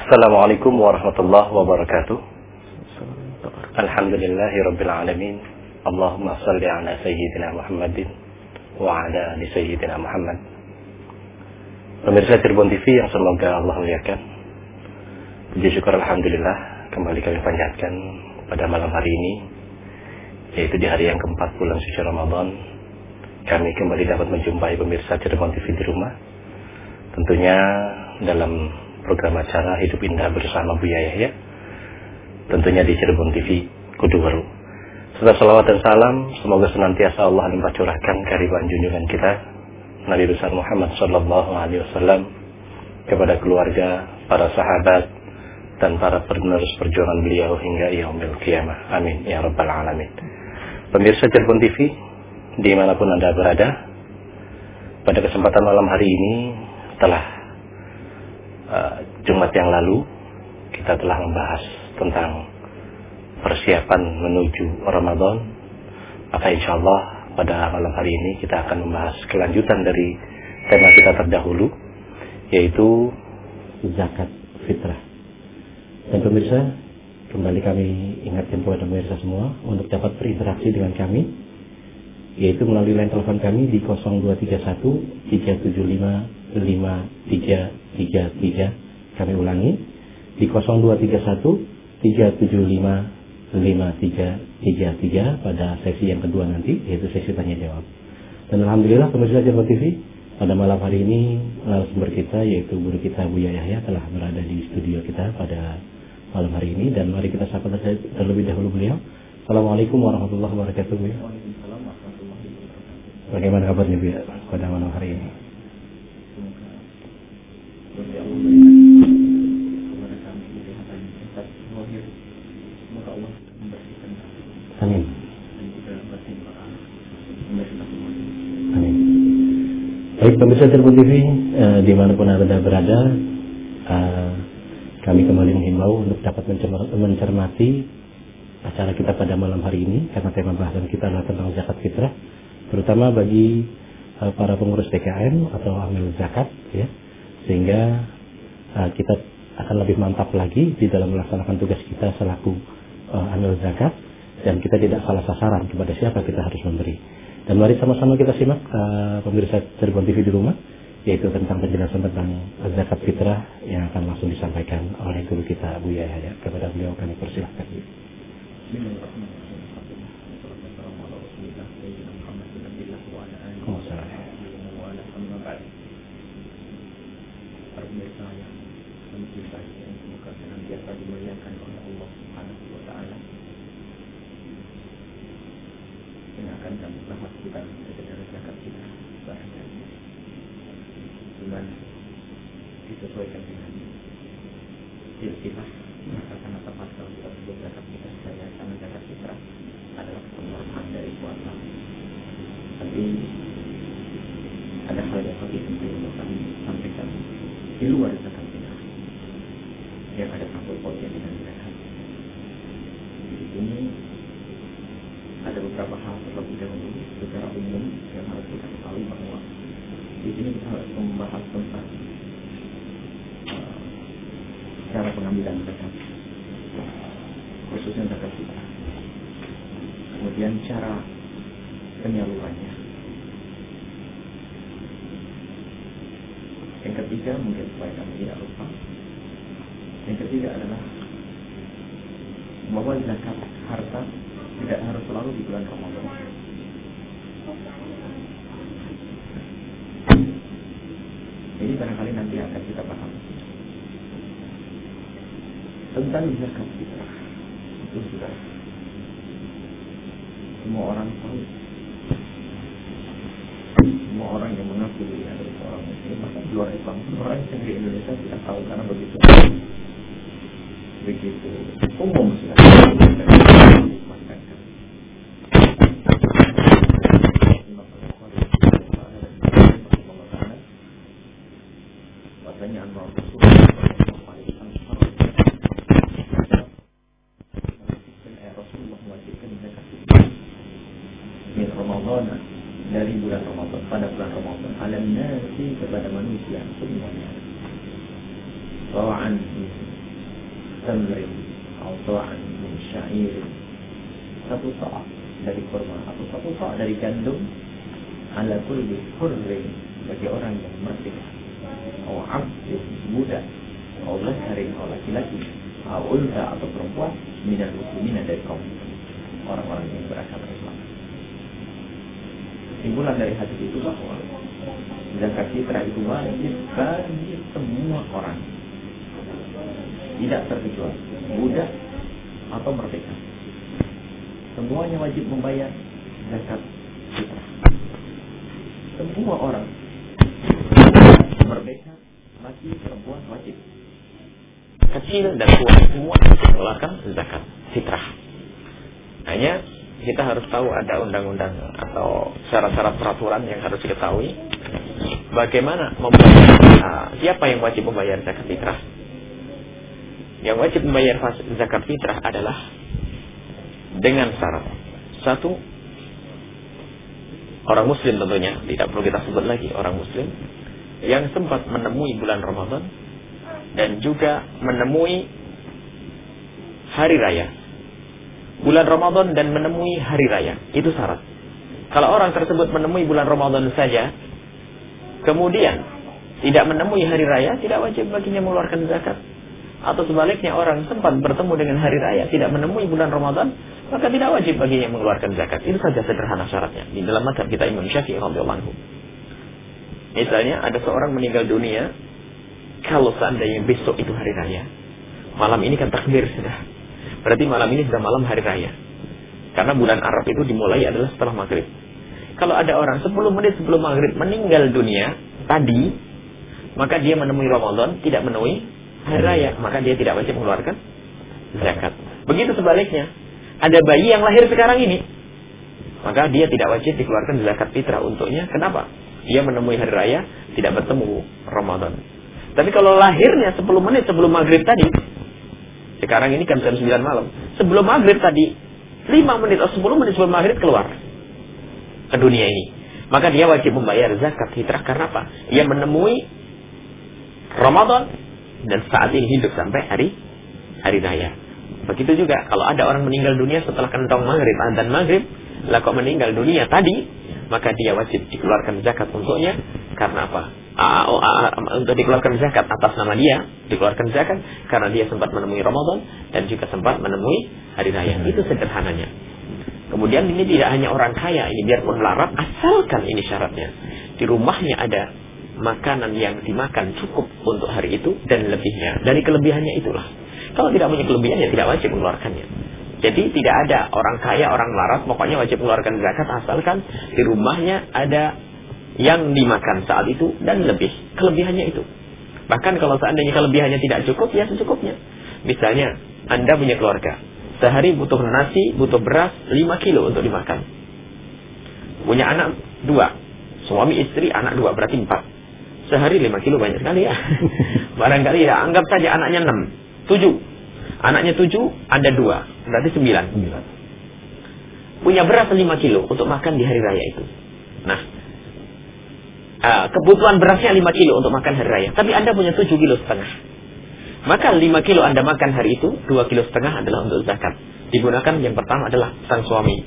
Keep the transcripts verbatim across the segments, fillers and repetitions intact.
Assalamualaikum warahmatullahi wabarakatuh. Alhamdulillahi rabbil alamin. Allahumma salli ala sayyidina Muhammadin wa ala ali sayyidina Muhammad. Pemirsa Cirebon T V yang semoga Allah muliakan, puji syukur alhamdulillah kembali kami panjatkan pada malam hari ini, yaitu di hari yang keempat bulan suci Ramadan. Kami kembali dapat menjumpai pemirsa Cirebon T V di rumah, tentunya dalam program acara Hidup Indah bersama Buya Yahya, tentunya di Cirebon T V Kuduwaru. Serta salawat dan salam semoga senantiasa Allah limpah curahkan kehadiran junjungan kita Nabi besar Muhammad Sallallahu Alaihi Wasallam kepada keluarga, para sahabat, dan para penerus perjuangan beliau hingga yaumil qiyamah. Amin ya rabbal alamin. Pemirsa Cirebon T V dimanapun Anda berada, pada kesempatan malam hari ini telah Uh, Jumat yang lalu kita telah membahas tentang persiapan menuju Ramadan. Maka insya Allah pada malam hari ini kita akan membahas kelanjutan dari tema kita terdahulu, yaitu zakat fitrah. Dan pemirsa, kembali kami ingatkan kepada pemirsa semua untuk dapat berinteraksi dengan kami, yaitu melalui line telepon kami di nol dua tiga satu tiga tujuh lima lima tiga tiga tiga. Kami ulangi di nol dua tiga satu tiga tujuh lima lima tiga tiga tiga pada sesi yang kedua nanti, yaitu sesi tanya jawab. Dan alhamdulillah pemirsa Cirebon T V, pada malam hari ini narasumber kita yaitu guru kita Buya Yahya telah berada di studio kita pada malam hari ini, dan mari kita sapa terlebih dahulu beliau. Assalamualaikum warahmatullahi wabarakatuh. Bagaimana kabarnya Buya pada malam hari ini? Amin. Amin. Baik pemirsa Cirebon T V, eh, dimanapun Anda berada, eh, kami kembali menghimbau untuk dapat mencermati acara kita pada malam hari ini, karena tema bahasan kita adalah tentang zakat fitrah, terutama bagi uh, para pengurus D K M atau amil zakat, ya, sehingga uh, kita akan lebih mantap lagi di dalam melaksanakan tugas kita selaku uh, amil zakat, dan kita tidak salah sasaran kepada siapa kita harus memberi. Dan mari sama-sama kita simak uh, pemirsa Cirebon T V di rumah, yaitu tentang penjelasan tentang zakat fitrah yang akan langsung disampaikan oleh guru kita Buya Yahya. Kepada beliau kami persilahkan. Disesuaikan dengan silsilah maka sangat tepat kalau kita sebut zakat fitrah saja, karena zakat fitrah adalah keseluruhan dari puasa. Tapi ada hal yang lebih penting untuk kami sampaikan di luar zakat fitrah, yang ada sangkut pautnya dengan zakat. Di sini ada beberapa hal terlebih dahulu secara umum yang harus kita ketahui, bahwa di sini kita harus membahas tentang cara pengambilan zakat, khususnya zakat fitrah. Kemudian cara penyalurannya. Yang ketiga, mungkin supaya kami tidak lupa, yang ketiga adalah bahwa zakat harta tidak harus selalu di bulan Ramadan. Ini barangkali nanti akan kita paham tentang zakat fitrah. Itu sudah semua orang tahu. Semua orang yang mengaku diri adalah seorang muslim, bahkan di luar Islam, orang yang di Indonesia tidak tahu, karena begitu begitu umum sudah. Dari bulan Ramadan, pada bulan Ramadan, alam nasi, kepada manusia semuanya, bawaan tamrin atau sa'an min sya'ir, satu sa' dari kurma atau satu sa' dari gandum, ala kulli hurrin, bagi orang yang merdeka, atau abdin, budak, atau zakarin, atau laki-laki, atau unta atau perempuan, minal muslimin, dari kaum orang-orang yang beragama Islam. Kesimpulan dari hadis itu bahwa zakat fitrah itu wajib bagi semua orang, tidak terkecuali budak atau merdeka. Semuanya wajib membayar zakat fitrah. Semua orang, merdeka, laki, perempuan, wajib. Kecil dan tua semua mengeluarkan zakat fitrah. Hanya kita harus tahu ada undang-undang atau syarat-syarat peraturan yang harus diketahui. Bagaimana membayar, uh, siapa yang wajib membayar zakat fitrah? Yang wajib membayar zakat fitrah adalah dengan syarat. Satu, orang muslim tentunya, tidak perlu kita sebut lagi, orang muslim yang sempat menemui bulan Ramadan dan juga menemui hari raya. Bulan Ramadan dan menemui hari raya, itu syarat. Kalau orang tersebut menemui bulan Ramadan saja, kemudian tidak menemui hari raya, tidak wajib baginya mengeluarkan zakat. Atau sebaliknya, orang sempat bertemu dengan hari raya, tidak menemui bulan Ramadan, maka tidak wajib baginya mengeluarkan zakat. Itu saja sederhana syaratnya. Di dalam mazhab kita Imam Syafi'i radhiyallahu anhu. Misalnya ada seorang meninggal dunia, kalau seandainya besok itu hari raya, malam ini kan takbir sudah. Berarti malam ini sudah malam hari raya. Karena bulan Arab itu dimulai adalah setelah maghrib. Kalau ada orang sepuluh menit sebelum maghrib meninggal dunia tadi, maka dia menemui Ramadan, tidak menemui hari raya, maka dia tidak wajib mengeluarkan zakat. Begitu sebaliknya, ada bayi yang lahir sekarang ini, maka dia tidak wajib dikeluarkan zakat fitrah untuknya. Kenapa? Dia menemui hari raya, tidak bertemu Ramadan. Tapi kalau lahirnya sepuluh menit sebelum maghrib tadi, sekarang ini kan jam sembilan malam, sebelum maghrib tadi, lima menit atau sepuluh menit sebelum maghrib keluar ke dunia ini, maka dia wajib membayar zakat fitrah. Karena apa? Ia menemui Ramadan dan saat ini hidup sampai hari hari raya. Begitu juga kalau ada orang meninggal dunia setelah kentong maghrib, adzan maghrib, lah kok meninggal dunia tadi, maka dia wajib dikeluarkan zakat untuknya. Karena apa? A, a, a, untuk dikeluarkan zakat atas nama dia, dikeluarkan zakat karena dia sempat menemui Ramadan dan juga sempat menemui hari raya. Itu sederhananya. Kemudian ini tidak hanya orang kaya, ini biarpun larat, asalkan ini syaratnya di rumahnya ada makanan yang dimakan cukup untuk hari itu dan lebihnya. Dari kelebihannya itulah. Kalau tidak punya kelebihan, ya tidak wajib mengeluarkannya. Jadi tidak ada orang kaya, orang larat, pokoknya wajib mengeluarkan zakat asalkan di rumahnya ada yang dimakan saat itu dan lebih. Kelebihannya itu. Bahkan kalau seandainya kelebihannya tidak cukup, ya secukupnya. Misalnya, Anda punya keluarga, sehari butuh nasi, butuh beras lima kilo untuk dimakan. Punya anak dua, suami istri anak dua, berarti empat. Sehari lima kilo banyak sekali ya. Barangkali ya, anggap saja anaknya enam, tujuh. Anaknya tujuh, Anda dua, berarti sembilan. Punya beras lima kilo untuk makan di hari raya itu. Nah, Uh, kebutuhan berasnya lima kilo untuk makan hari raya, tapi Anda punya tujuh kilo setengah. Maka lima kilo Anda makan hari itu, dua kilo setengah adalah untuk zakat. Digunakan yang pertama adalah sang suami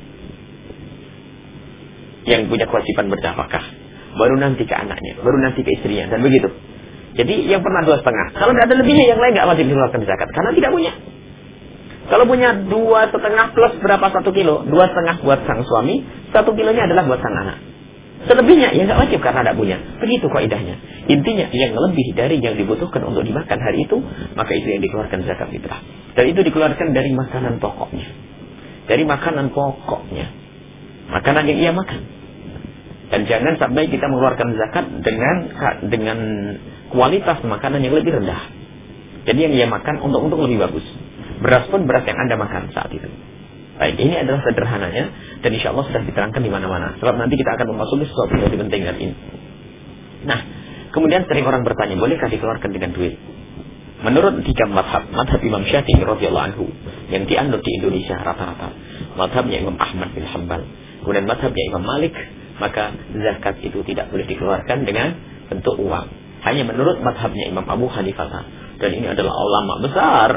yang punya kewajiban bernafkah, baru nanti ke anaknya, baru nanti ke istrinya, dan begitu. Jadi yang pernah dua setengah. Kalau tidak ada lebihnya, yang lain nggak wajib dikeluarkan zakat karena tidak punya. Kalau punya dua setengah plus berapa satu kilo, dua setengah buat sang suami, satu kilonya adalah buat sang anak. Selebihnya ya nggak wajib karena tidak punya. Begitu kaidahnya. Intinya yang lebih dari yang dibutuhkan untuk dimakan hari itu, maka itu yang dikeluarkan zakat fitrah. Dan itu dikeluarkan dari makanan pokoknya. Dari makanan pokoknya. Makanan yang ia makan. Dan jangan sampai kita mengeluarkan zakat dengan dengan kualitas makanan yang lebih rendah. Jadi yang ia makan untuk untuk lebih bagus. Beras pun beras yang Anda makan saat itu. Baik, ini adalah sederhananya dan insya Allah sudah diterangkan di mana-mana. Sebab nanti kita akan memasuki sesuatu yang lebih penting dari ini. Nah, kemudian sering orang bertanya, bolehkah dikeluarkan dengan duit? Menurut tiga madhab, madhab Imam Syafi'i radhiyallahu anhu yang dianut di Indonesia rata-rata, madhabnya Imam Ahmad bin Hanbal, kemudian madhabnya Imam Malik, maka zakat itu tidak boleh dikeluarkan dengan bentuk uang. Hanya menurut madhabnya Imam Abu Hanifah, dan ini adalah ulama besar,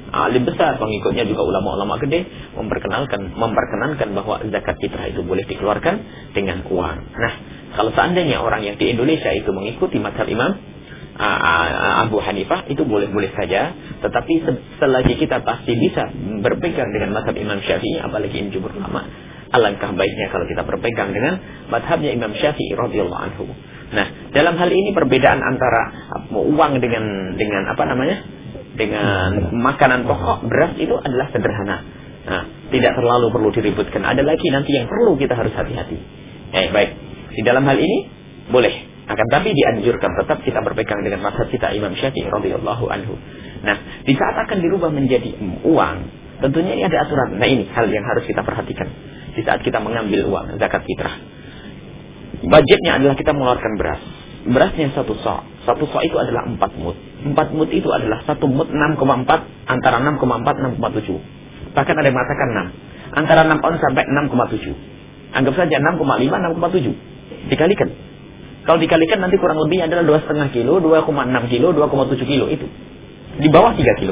alim besar, pengikutnya juga ulama-ulama gede, memperkenalkan memperkenankan bahwa zakat fitrah itu boleh dikeluarkan dengan uang. Nah, kalau seandainya orang yang di Indonesia itu mengikuti mazhab Imam Abu Hanifah, itu boleh-boleh saja. Tetapi selagi kita pasti bisa berpegang dengan mazhab Imam Syafi'i, apalagi ini jumhur ulama, alangkah baiknya kalau kita berpegang dengan mazhabnya Imam Syafi'i radhiyallahu anhu. Nah, dalam hal ini perbedaan antara uang dengan dengan apa namanya? dengan makanan pokok, beras itu adalah sederhana. Nah, tidak terlalu perlu diributkan. Ada lagi nanti yang perlu kita harus hati-hati. Eh, baik. Di dalam hal ini boleh. Akan tapi dianjurkan tetap kita berpegang dengan mazhab kita Imam Syafi'i radhiyallahu anhu. Nah, di saat akan dirubah menjadi uang, tentunya ini ada aturan. Nah, ini hal yang harus kita perhatikan. Di saat kita mengambil uang zakat fitrah, budgetnya adalah kita mengeluarkan beras. Berasnya satu sok. Satu sok itu adalah empat mud. Empat mud itu adalah satu mud enam koma empat, antara enam koma empat enam koma tujuh. Bahkan ada yang mengatakan enam. Antara enam on sampai enam koma tujuh. Anggap saja enam koma lima, enam koma tujuh. Dikalikan. Kalau dikalikan nanti kurang lebihnya adalah dua koma lima kilo, dua koma enam kilo, dua koma tujuh kilo itu. Di bawah tiga kilo.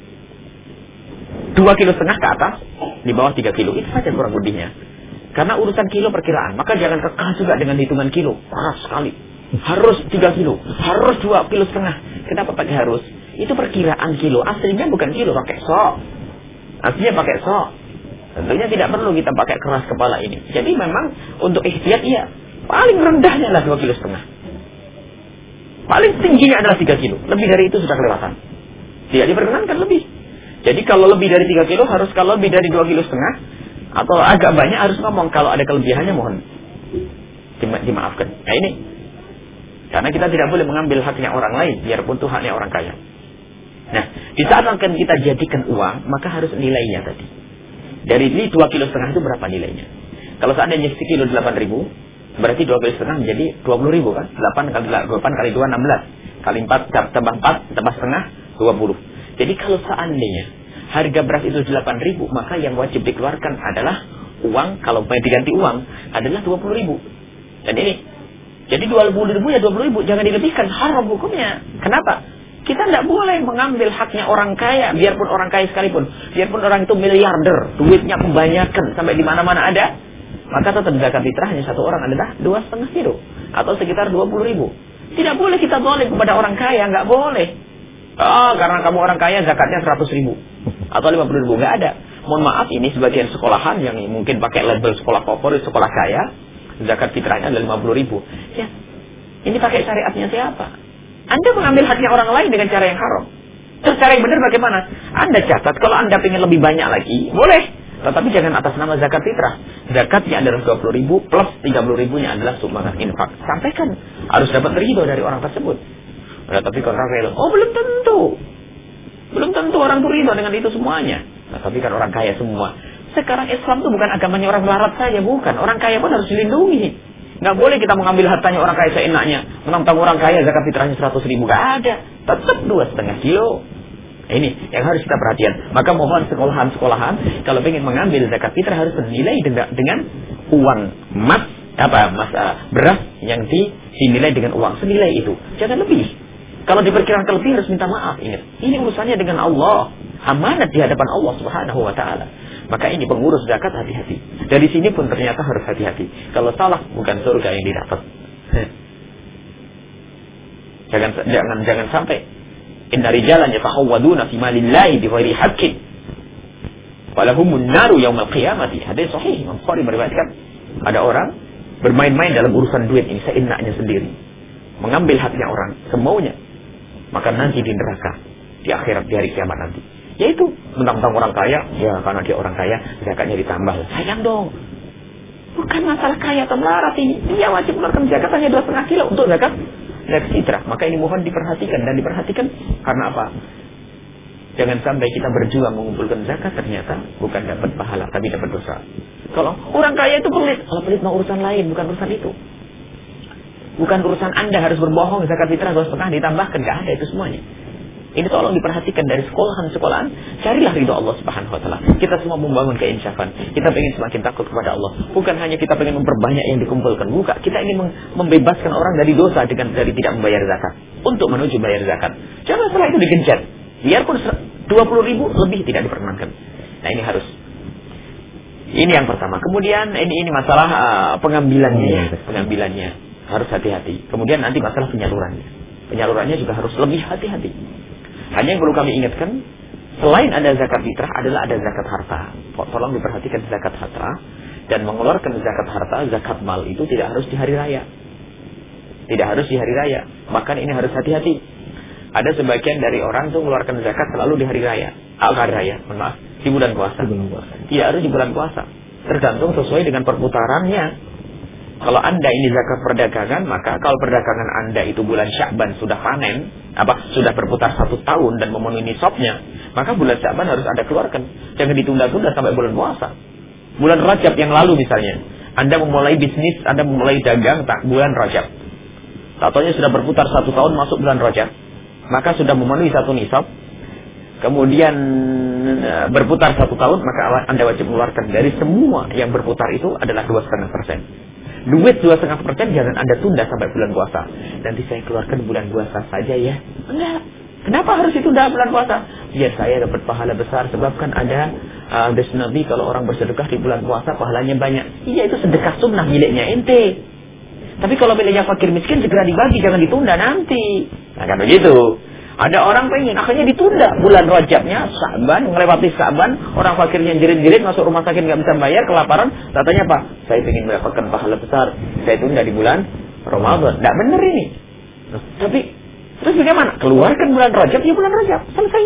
dua kilo setengah ke atas, di bawah tiga kilo. Itu saja kurang lebihnya. Karena urusan kilo perkiraan, maka jangan kekal juga dengan hitungan kilo. Parah sekali. Harus tiga kilo, harus dua kilo setengah. Kenapa pakai harus? Itu perkiraan kilo. Aslinya bukan kilo, pakai sok. Aslinya pakai sok. Tentunya tidak perlu kita pakai keras kepala ini. Jadi memang untuk ikhtiar, iya. Paling rendahnya adalah dua kilo setengah. Paling tingginya adalah tiga kilo. Lebih dari itu sudah kelewatan. Tidak diperkenankan lebih. Jadi kalau lebih dari tiga kilo harus, kalau lebih dari dua kilo setengah atau agak banyak harus ngomong. Kalau ada kelebihannya mohon Dima dimaafkan. Nah ini, karena kita tidak boleh mengambil haknya orang lain, biarpun itu haknya orang kaya. Nah, di saat akan kita jadikan uang, maka harus nilainya tadi. Dari ini dua kilo setengah itu berapa nilainya? Kalau seandainya sekilo delapan ribu, berarti dua kilo setengah menjadi dua puluh ribu kan? delapan kali delapan kali dua, enam belas. Kali empat, tambah empat, tambah setengah, dua puluh. Jadi kalau seandainya harga beras itu delapan ribu, maka yang wajib dikeluarkan adalah uang, kalau mau diganti uang, adalah dua puluh ribu. Dan ini, jadi dua puluh ribu ya dua puluh ribu, jangan dilebihkan, haram hukumnya. Kenapa? Kita tidak boleh mengambil haknya orang kaya, biarpun orang kaya sekalipun, biarpun orang itu miliarder, duitnya kebanyakan sampai di mana-mana ada, maka tetap zakat fitrahnya satu orang adalah dua setengah kilo atau sekitar dua puluh ribu. Tidak boleh kita zalim kepada orang kaya, nggak boleh. Oh, karena kamu orang kaya zakatnya seratus ribu atau lima puluh ribu, nggak ada. Mohon maaf, ini sebagian sekolahan yang mungkin pakai label sekolah favorit, sekolah kaya, zakat fitrahnya adalah lima puluh ribu. Ya, ini pakai syariatnya siapa? Anda mengambil haknya orang lain dengan cara yang haram. Terus cara yang benar bagaimana? Anda catat, kalau Anda ingin lebih banyak lagi, boleh. Tetapi jangan atas nama zakat fitrah. Zakatnya adalah dua puluh ribu plus tiga puluh ribunya adalah sumbangan infak. Sampaikan, harus dapat ridho dari orang tersebut. Nah, tapi kalau orang oh belum tentu. Belum tentu orang itu ridho dengan itu semuanya. Nah, tapi kan orang kaya semua. Sekarang Islam itu bukan agamanya orang melarat saja, bukan. Orang kaya pun harus dilindungi. Nggak boleh kita mengambil hartanya orang kaya seenaknya. Menantang orang kaya zakat fitrahnya seratus ribu. Nggak ada. Tetap dua setengah kilo. Ini yang harus kita perhatikan. Maka mohon sekolahan-sekolahan kalau ingin mengambil zakat fitrah harus bernilai dengan, dengan uang emas, apa mas uh, beras yang di, dinilai dengan uang senilai itu. Jangan lebih. Kalau diperkirakan lebih harus minta maaf. Ingat, ini urusannya dengan Allah. Amanat di hadapan Allah Subhanahu wa taala. Maka ini pengurus zakat hati-hati. Dari sini pun ternyata harus hati-hati. Kalau salah bukan surga yang didapat. jangan jangan jangan sampai inna rijalan yatahawwaduna fi malillahi bighairi haqqin walahumun naru yaumil qiyamati. Hadis sahih, Imam Bukhari meriwayatkan. Ada orang bermain-main dalam urusan duit ini seenaknya sendiri. Mengambil haknya orang semaunya. Maka nanti di neraka, di akhirat, di hari kiamat nanti. Yaitu mentang-mentang orang kaya, ya karena dia orang kaya, zakatnya ditambah. Sayang dong. Bukan masalah kaya atau melarat ini. Dia wajib mengeluarkan zakat hanya dua setengah kilo untuk zakat zakat fitrah. Maka ini mohon diperhatikan dan diperhatikan karena apa? Jangan sampai kita berjuang mengumpulkan zakat ternyata bukan dapat pahala tapi dapat dosa. Kalau orang kaya itu pelit, kalau pelit mau urusan lain, bukan urusan itu. Bukan urusan Anda harus berbohong zakat fitrah dua setengah ditambahkan, nggak ada itu semuanya. Ini tolong diperhatikan dari sekolahan-sekolahan. Carilah ridho Allah Subhanahu wa taala. Kita semua membangun keinsafan. Kita ingin semakin takut kepada Allah. Bukan hanya kita ingin memperbanyak yang dikumpulkan. Bukan. Kita ingin membebaskan orang dari dosa dengan dari tidak membayar zakat untuk menuju bayar zakat. Jangan setelah itu digenjot. Biarpun dua puluh ribu lebih tidak diperkenankan. Nah ini harus. Ini yang pertama. Kemudian ini ini masalah uh, pengambilannya, ya. pengambilannya harus hati-hati. Kemudian nanti masalah penyalurannya. Penyalurannya juga harus lebih hati-hati. Hanya yang perlu kami ingatkan, selain ada zakat fitrah adalah ada zakat harta. Tolong diperhatikan zakat harta dan mengeluarkan zakat harta, zakat mal itu tidak harus di hari raya. Tidak harus di hari raya. Bahkan ini harus hati-hati. Ada sebagian dari orang tuh mengeluarkan zakat selalu di hari raya. Al hari raya, mohon maaf, di bulan puasa. Tidak harus di bulan puasa. Tergantung sesuai dengan perputarannya. Kalau Anda ini zakat perdagangan, maka kalau perdagangan Anda itu bulan Sya'ban sudah panen, apa sudah berputar satu tahun dan memenuhi nisabnya, maka bulan Sya'ban harus Anda keluarkan. Jangan ditunda-tunda sampai bulan puasa. Bulan Rajab yang lalu misalnya, Anda memulai bisnis, Anda memulai dagang tak bulan Rajab. Tatonya sudah berputar satu tahun masuk bulan Rajab, maka sudah memenuhi satu nisab. Kemudian berputar satu tahun, maka Anda wajib mengeluarkan dari semua yang berputar itu adalah dua koma lima persen. Duit dua koma lima persen jangan Anda tunda sampai bulan puasa. Nanti saya keluarkan bulan puasa saja ya. Enggak. Kenapa harus ditunda bulan puasa? Biar saya dapat pahala besar. Sebab kan ada uh, hadis Nabi kalau orang bersedekah di bulan puasa pahalanya banyak. Iya, itu sedekah sunnah miliknya ente. Tapi kalau miliknya fakir miskin segera dibagi, jangan ditunda nanti. Nah kan begitu. Ada orang pengen, akhirnya ditunda bulan Rajabnya, Sya'ban, melewati Sya'ban, orang fakirnya jerit-jerit masuk rumah sakit nggak bisa bayar, kelaparan, katanya apa? Saya ingin mendapatkan pahala besar, saya tunda di bulan Ramadan. Nggak benar ini. Nah, tapi terus bagaimana? Keluarkan bulan Rajab, ya bulan Rajab, selesai.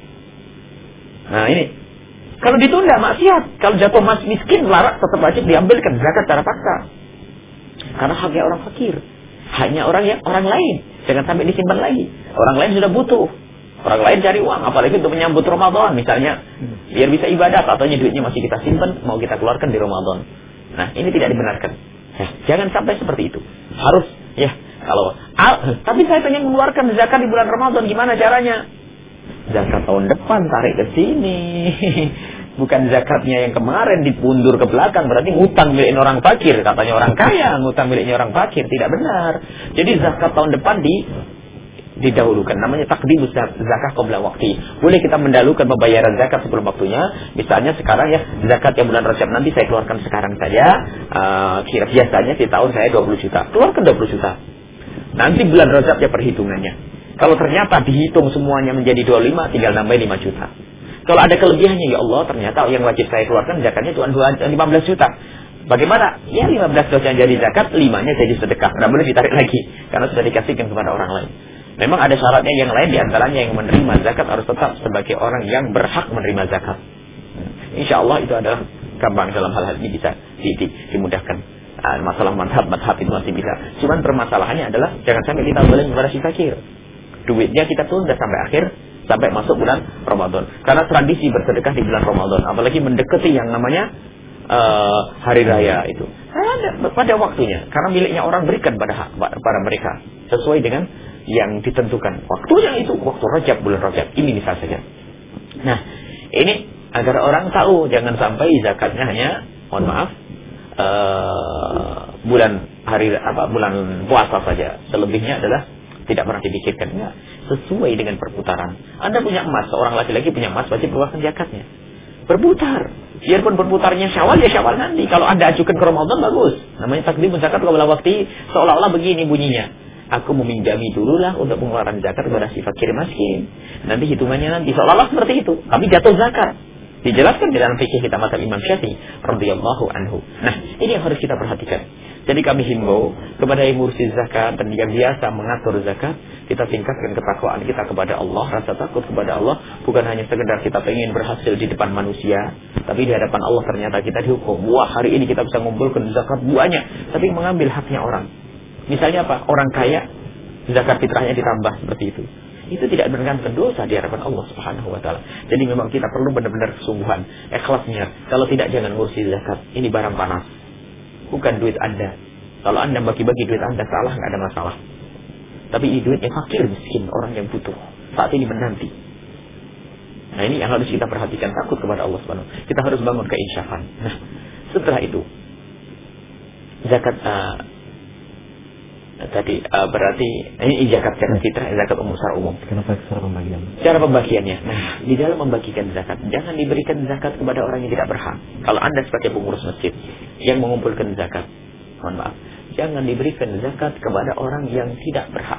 Nah ini, kalau ditunda maksiat, kalau jatuh mas miskin, larat tetap wajib diambilkan zakat secara paksa. Karena haknya orang fakir, hanya orang yang orang lain. Jangan sampai disimpan lagi. Orang lain sudah butuh. Orang lain cari uang. Apalagi untuk menyambut Ramadan misalnya. Biar bisa ibadah. Katanya duitnya masih kita simpan. Mau kita keluarkan di Ramadan. Nah ini tidak dibenarkan. Ya, jangan sampai seperti itu. Harus. Ya. Kalau al, Tapi saya pengen mengeluarkan zakat di bulan Ramadan. Gimana caranya? Zakat tahun depan tarik ke sini. Bukan zakatnya yang kemarin dipundur ke belakang. Berarti ngutang milik orang fakir. Katanya orang kaya, ngutang miliknya orang fakir. Tidak benar. Jadi zakat tahun depan di didahulukan. Namanya takdimus zakah qabla waqti. Boleh kita mendahulukan pembayaran zakat sebelum waktunya. Misalnya sekarang ya, zakat yang bulan Rajab nanti saya keluarkan sekarang saja. Uh, kira biasanya di tahun saya dua puluh juta. Keluarkan dua puluh juta. Nanti bulan Rajab ya perhitungannya. Kalau ternyata dihitung semuanya menjadi dua puluh lima, tinggal nambah lima juta. Kalau ada kelebihannya, ya Allah, ternyata yang wajib saya keluarkan zakatnya cuma lima belas juta. Bagaimana? Ya lima belas juta yang jadi zakat, limanya jadi sedekah. Tidak boleh ditarik lagi, karena sudah dikasihkan kepada orang lain. Memang ada syaratnya yang lain, diantaranya yang menerima zakat harus tetap sebagai orang yang berhak menerima zakat. Insya Allah itu adalah gampang dalam hal-hal ini bisa di, di, dimudahkan. Nah, masalah madhab-madhab itu masih bisa. Cuman permasalahannya adalah jangan sampai kita boleh kepada si fakir. Duitnya kita tunda sampai akhir, sampai masuk bulan Ramadan. Karena tradisi bersedekah di bulan Ramadan, apalagi mendekati yang namanya uh, hari raya itu. Ada pada waktunya, karena miliknya orang berikan pada pada mereka sesuai dengan yang ditentukan. Waktunya itu waktu Rajab, bulan Rajab. Ini misal saja. Nah, ini agar orang tahu jangan sampai zakatnya hanya, mohon maaf, uh, bulan hari apa bulan puasa saja. Selebihnya adalah tidak pernah dipikirkan. Enggak. Sesuai dengan perputaran. Anda punya emas, seorang laki-laki punya emas, wajib keluarkan zakatnya. Berputar. Biarpun berputarnya Syawal, ya Syawal nanti. Kalau Anda ajukan ke Ramadan, bagus. Namanya takdim zakat qabla waqti. Seolah-olah begini bunyinya. Aku meminjami dululah untuk pengeluaran zakat kepada si fakir miskin. Nanti hitungannya nanti. Seolah-olah seperti itu. Tapi jatuh zakat. Dijelaskan di dalam fikih kita mazhab Imam Syafi'i radhiyallahu anhu. Nah, ini yang harus kita perhatikan. Jadi kami himbau kepada yang ngurusi zakat dan yang biasa mengatur zakat, kita tingkatkan ketakwaan kita kepada Allah, rasa takut kepada Allah, bukan hanya sekedar kita pengen berhasil di depan manusia, tapi di hadapan Allah ternyata kita dihukum. Wah, hari ini kita bisa mengumpulkan zakat banyak, tapi mengambil haknya orang. Misalnya apa? Orang kaya, zakat fitrahnya ditambah seperti itu. Itu tidak menekan dosa di hadapan Allah Subhanahu wa taala. Jadi memang kita perlu benar-benar kesungguhan, ikhlasnya. Kalau tidak jangan ngurusi zakat. Ini barang panas. Bukan duit Anda. Kalau Anda bagi-bagi duit Anda salah, nggak ada masalah. Tapi ini duitnya fakir, miskin, orang yang butuh. Saat ini menanti. Nah ini yang harus kita perhatikan, takut kepada Allah Subhanahu wa taala. Kita harus bangun keinsyafan. Nah, setelah itu zakat uh, tadi uh, berarti ini zakat zakat fitrah, zakat umum secara umum. Kenapa cara pembagian? Cara pembagiannya. Nah, di dalam membagikan zakat, jangan diberikan zakat kepada orang yang tidak berhak. Kalau Anda sebagai pengurus masjid yang mengumpulkan zakat, mohon maaf, jangan diberikan zakat kepada orang yang tidak berhak.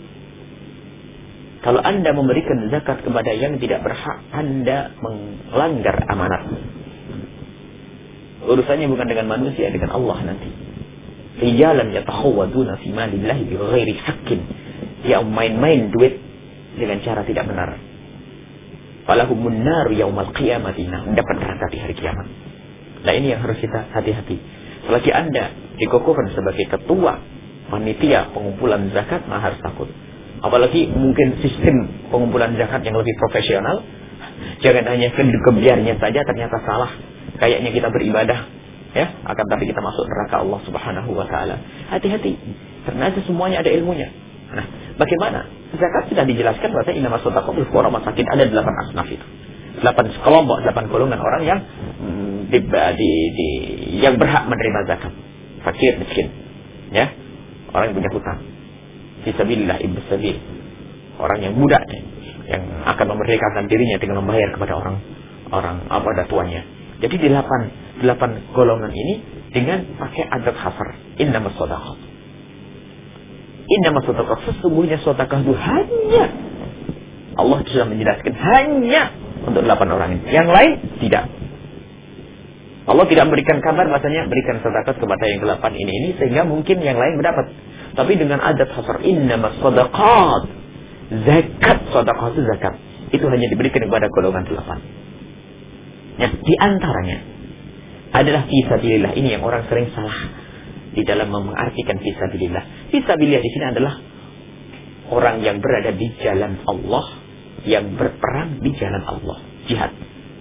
Kalau Anda memberikan zakat kepada yang tidak berhak, Anda melanggar amanat. Urusannya bukan dengan manusia, dengan Allah nanti. Rijalan yatahawwaduna fi malillahi bighairi haqqin. Yang main-main duit dengan cara tidak benar. Falahumun naru yaumal qiyamati, mendapat neraka di hari kiamat. Nah, ini yang harus kita hati-hati. Selagi Anda dikukuhkan sebagai ketua panitia pengumpulan zakat, nah harus takut. Apalagi mungkin sistem pengumpulan zakat yang lebih profesional. Jangan hanya kebiarnya saja ternyata salah. Kayaknya kita beribadah, ya, akan tapi kita masuk neraka Allah Subhanahu wa taala. Hati-hati. Ternyata semuanya ada ilmunya. Nah, bagaimana? Zakat sudah dijelaskan bahwa innamas shadaqatu lil fuqara masakin, ada delapan asnaf itu. Delapan kelompok, delapan golongan orang yang hmm, di, di, di yang berhak menerima zakat. Fakir, miskin, ya. Orang yang punya hutang. Fisabilillah ibnu sabil. Orang yang budak yang akan memerdekakan dirinya dengan membayar kepada orang orang apa datuannya. Jadi delapan delapan golongan ini dengan pakai adat hasar. Innamas shadaqah. Innamas shadaqah, sesungguhnya sedekah itu hanya Allah sudah menjelaskan hanya untuk delapan orang ini. Yang lain tidak. Allah tidak memberikan kabar bahasanya berikan sedekah kepada yang delapan ini ini sehingga mungkin yang lain mendapat. Tapi dengan adat hasar, innamas shadaqat, zakat, sedekah itu zakat, itu hanya diberikan kepada golongan delapan. Ya, di antaranya adalah fisabilillah. Ini yang orang sering salah di dalam mengartikan fisabilillah. Fisabilillah di sini adalah orang yang berada di jalan Allah, yang berperang di jalan Allah, jihad.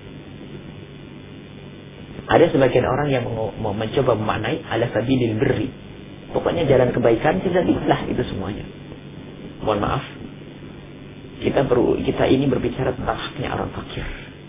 Ada sebagian orang yang mau mencoba memaknai ala sabilil birri. Pokoknya jalan kebaikan fisabilillah itu semuanya. Mohon maaf, kita perlu kita ini berbicara tentang haknya orang fakir.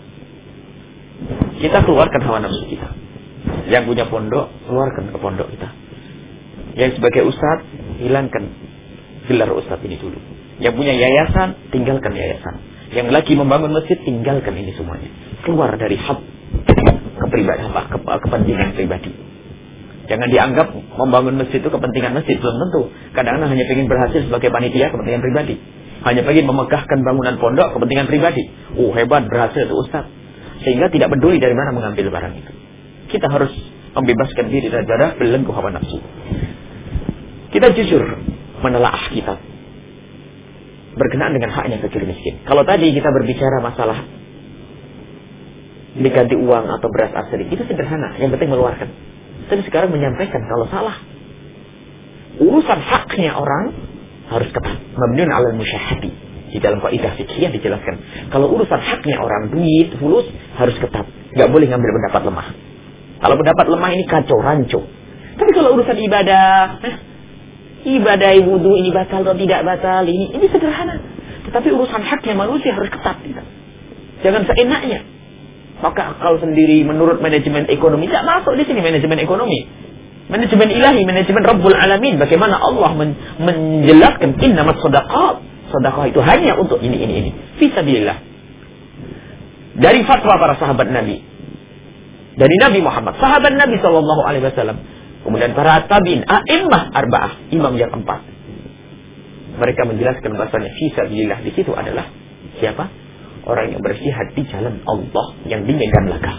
Kita keluarkan hawa nafsu kita. Yang punya pondok, keluarkan ke pondok kita. Yang sebagai ustadz, hilangkan gelar ustadz ini dulu. Yang punya yayasan, tinggalkan yayasan. Yang lagi membangun masjid, tinggalkan ini semuanya. Keluar dari hak kepribadian, apa, ke, kepentingan pribadi. Jangan dianggap membangun masjid itu kepentingan masjid. Belum tentu. Kadang-kadang hanya ingin berhasil sebagai panitia, kepentingan pribadi. Hanya ingin memegahkan bangunan pondok, kepentingan pribadi. Oh, hebat, berhasil itu ustadz. Sehingga tidak peduli dari mana mengambil barang itu. Kita harus membebaskan diri dari belenggu hawa nafsu. Kita jujur menelaah kita berkenaan dengan haknya fakir miskin. Kalau tadi kita berbicara masalah diganti uang atau beras asli, itu sederhana, yang penting mengeluarkan. Tapi sekarang menyampaikan kalau salah. Urusan haknya orang harus ketat. Mabniun 'alal musyahhadi. Di dalam kaidah fikih dijelaskan, kalau urusan haknya orang, duit, fulus, harus ketat. Gak boleh ngambil pendapat lemah. Kalau pendapat lemah ini kacau, rancu. Tapi kalau urusan ibadah, eh, ibadah wudu ini batal atau tidak batal, ini ini sederhana. Tetapi urusan haknya manusia harus ketat. Gitu. Jangan seenaknya. Maka kalau sendiri menurut manajemen ekonomi, tidak masuk di sini manajemen ekonomi. Manajemen ilahi, manajemen Rabbul Alamin. Bagaimana Allah men menjelaskan innamas shadaqat. Sedekah itu hanya untuk ini, ini, ini. Fisabilillah. Dari fatwa para sahabat Nabi. Dari Nabi Muhammad. Sahabat Nabi shallallahu alaihi wasallam. Kemudian para tabi'in. A'immah arba'ah. Imam yang empat. Mereka menjelaskan bahasanya fisabilillah. Di situ adalah siapa? Orang yang berjihad di jalan Allah. Yang di medan laga.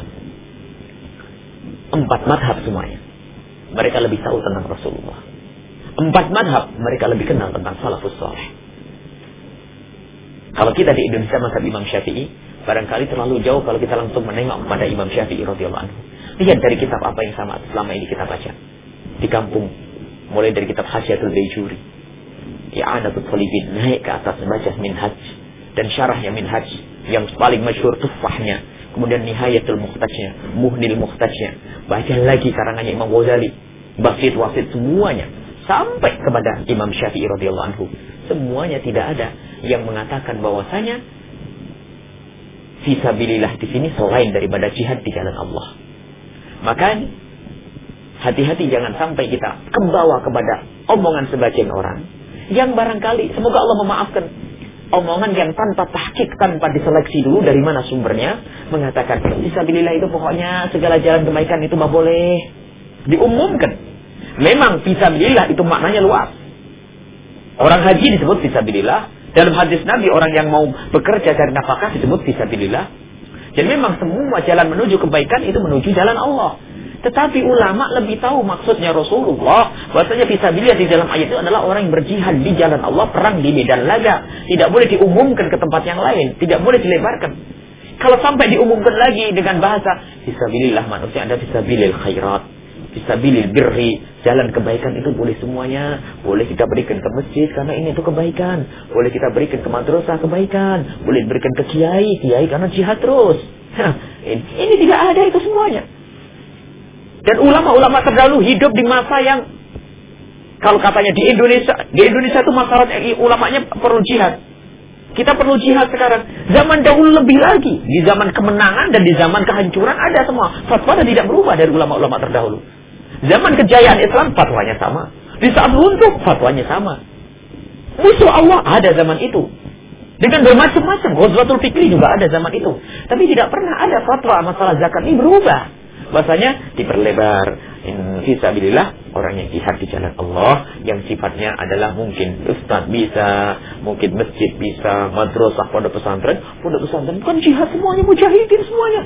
Empat madhab semuanya. Mereka lebih tahu tentang Rasulullah. Empat madhab. Mereka lebih kenal tentang salafus saleh. Kalau kita di Indonesia mazhab Imam Syafi'i, barangkali terlalu jauh kalau kita langsung menengok kepada Imam Syafi'i radhiyallahu anhu. Lihat dari kitab apa yang sama selama ini kita baca di kampung, mulai dari kitab Hasyiatul Baijuri, I'anatul Talibin, naik ke atas membaca Minhaj dan syarahnya Minhaj yang paling masyhur Tuffahnya, kemudian Nihayatul Muhtajnya, Muhnil Muhtajnya, baca lagi karangannya Imam Ghazali, Basit Wasit, semuanya sampai kepada Imam Syafi'i radhiyallahu anhu. Semuanya tidak ada yang mengatakan bahwasanya fisabilillah di sini selain daripada jihad di jalan Allah. Maka hati-hati jangan sampai kita kebawa kepada omongan sebagian orang yang barangkali, semoga Allah memaafkan, omongan yang tanpa tahqiq, tanpa diseleksi dulu dari mana sumbernya, mengatakan fisabilillah itu pokoknya segala jalan kebaikan itu mah boleh diumumkan. Memang fisabilillah itu maknanya luas. Orang haji disebut fisabilillah. Dalam hadis Nabi, orang yang mau bekerja cari nafkah disebut fisabilillah. Dan memang semua jalan menuju kebaikan itu menuju jalan Allah. Tetapi ulama lebih tahu maksudnya Rasulullah, bahwasanya fisabilillah di dalam ayat itu adalah orang yang berjihad di jalan Allah, perang di medan laga. Tidak boleh diumumkan ke tempat yang lain, tidak boleh dilebarkan. Kalau sampai diumumkan lagi dengan bahasa fisabilillah, manusia ada fisabilil khairat, fisabilil birri, jalan kebaikan itu boleh semuanya. Boleh kita berikan ke masjid karena ini itu kebaikan, boleh kita berikan ke madrasah kebaikan, boleh diberikan ke kiai, kiai karena jihad terus. ini, ini tidak ada itu semuanya. Dan ulama-ulama terdahulu hidup di masa yang, kalau katanya di Indonesia, di Indonesia itu masyarakat ulamanya perlu jihad. Kita perlu jihad sekarang. Zaman dahulu lebih lagi. Di zaman kemenangan dan di zaman kehancuran ada semua. Fatwa tidak berubah dari ulama-ulama terdahulu. Zaman kejayaan Islam fatwanya sama. Di saat runtuh fatwanya sama. Musuh Allah ada zaman itu. Dengan bermacam-macam. Ghazwatul Fikri juga ada zaman itu. Tapi tidak pernah ada fatwa masalah zakat ini berubah. Bahasanya diperlebar, fisabilillah, orang yang jihad di jalan Allah, yang sifatnya adalah mungkin ustaz bisa, mungkin masjid bisa, madrasah, pondok pesantren, pondok pesantren kan jihad semuanya, mujahidin semuanya.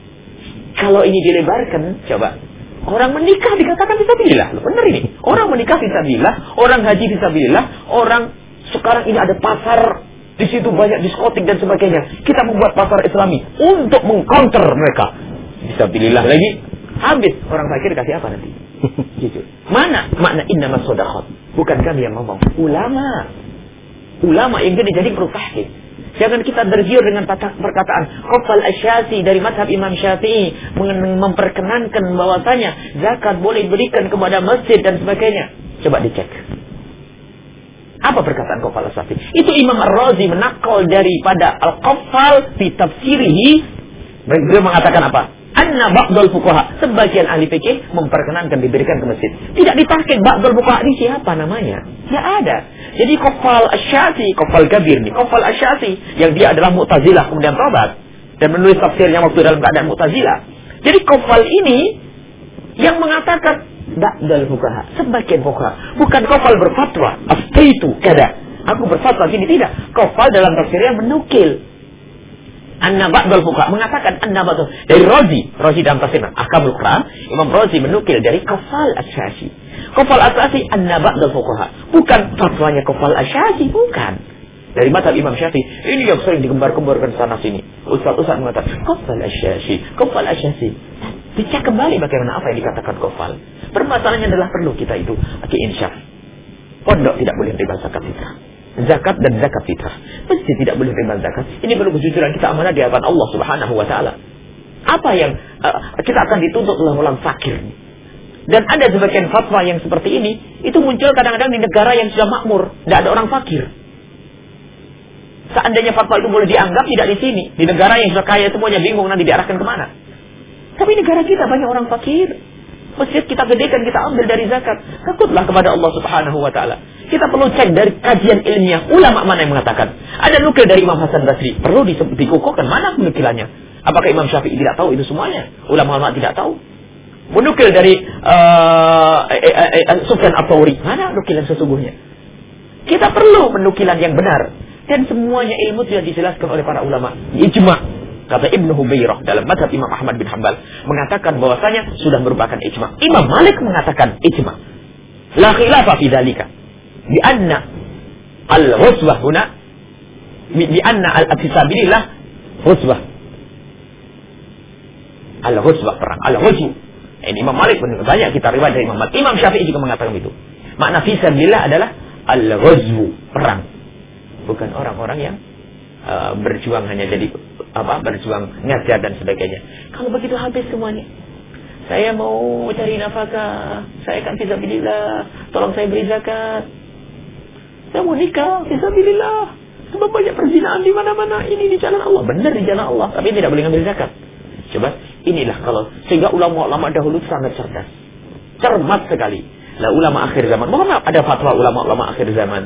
Kalau ini dilebarkan, coba orang menikah dikatakan fisabilillah, benar ini. Orang menikah fisabilillah, orang haji fisabilillah, orang sekarang ini ada pasar, di situ banyak diskotik dan sebagainya. Kita membuat pasar Islami untuk mengcounter mereka. Fisabilillah lagi, habis orang fakir kasih apa nanti? Jujur. Mana makna innamas shadaqat? Bukan kami yang ngomong, ulama. Ulama yang jadi jadi perlu tahqiq. Jangan kita tergiur dengan perkataan Qafal Asy-Syafi'i dari mazhab Imam Syafi'i memperkenankan bahwasanya zakat boleh diberikan kepada masjid dan sebagainya. Coba dicek. Apa perkataan Qafal Asy-Syafi'i? Itu Imam Ar-Razi menakal daripada Al-Qafal fi tafsirihi. Beliau mengatakan apa? Anna ba'dul fuqaha, sebagian ahli fikih memperkenankan diberikan ke masjid. Tidak ditahqiq ba'dul fuqaha ini siapa namanya? Tidak ada. Jadi Qafal Asy-Syafi'i, Qafal Kabir nih, Qafal Asy-Syafi'i yang dia adalah Mu'tazilah kemudian tobat dan menulis tafsirnya waktu dalam keadaan Mu'tazilah. Jadi Qafal ini yang mengatakan ba'dul fuqaha, sebagian fuqaha, bukan Qafal berfatwa, aftaitu kada. Aku berfatwa gini, tidak. Qafal dalam tafsirnya menukil Anna ba'dul fuqaha mengatakan anna ba'dul dari Razi, Razi dalam tafsirnya Ahkamul Quran, Imam Razi menukil dari Qafal Asy-Syafi'i. Qafal Asy-Syafi'i anna ba'dul fuqaha, bukan fatwanya Qafal Asy-Syafi'i, bukan. Dari mazhab Imam Syafi'i, ini yang sering digembar-gemborkan sana sini. Ustaz-ustaz mengatakan Qafal Asy-Syafi'i, Qafal Asy-Syafi'i. Dicek kembali bagaimana apa yang dikatakan Qafal. Permasalahannya adalah perlu kita itu insya. Pondok tidak boleh bebas zakat fitrah. Zakat dan zakat fitrah. Masjid tidak boleh terima zakat. Ini perlu kejujuran kita amanah di hadapan Allah Subhanahu wa taala. Apa yang uh, kita akan dituntut oleh orang fakir. Dan ada sebagian fatwa yang seperti ini, itu muncul kadang-kadang di negara yang sudah makmur, tidak ada orang fakir. Seandainya fatwa itu boleh dianggap, tidak di sini. Di negara yang sudah kaya semuanya bingung nanti diarahkan kemana. Tapi negara kita banyak orang fakir. Masjid kita gedekan, kita ambil dari zakat. Takutlah kepada Allah Subhanahu wa taala. Kita perlu cek dari kajian ilmiah ulama mana yang mengatakan. Ada nukil dari Imam Hasan Basri, perlu dikukuhkan mana nukilannya. Apakah Imam Syafi'i tidak tahu itu semuanya? Ulama-ulama tidak tahu. Menukil dari uh, eh, eh, eh, Sufyan Ats-Tsauri, mana nukilan sesungguhnya? Kita perlu penukilan yang benar. Dan semuanya ilmu sudah dijelaskan oleh para ulama. Ijma'. Kata Ibnu Hubairah dalam mazhab Imam Ahmad bin Hanbal mengatakan bahwasanya sudah merupakan ijma'. Imam Malik mengatakan ijma'. La khilafa fi dzalika. Bi anna al-ghusbah huna bi anna al-fisabilillah ghusbah. Al-ghusbah perang, al-ghusbu. Ini Imam Malik banyak kita riwayat dari Imam Malik. Imam Syafi'i juga mengatakan itu. Makna fisabilillah adalah al-ghusbu, perang. Bukan orang-orang yang uh, berjuang hanya jadi apa berjuang ngajar dan sebagainya. Kalau begitu habis semuanya. Saya mau cari nafkah, saya akan fisabilillah, tolong saya beri zakat. Saya mau nikah, fisabilillah. Sebab banyak perzinahan di mana-mana. Ini di jalan Allah, benar di jalan Allah, tapi tidak boleh ngambil zakat. Coba, inilah kalau sehingga ulama-ulama dahulu sangat cerdas. Cermat sekali. Lah ulama akhir zaman, mana ada fatwa ulama-ulama akhir zaman?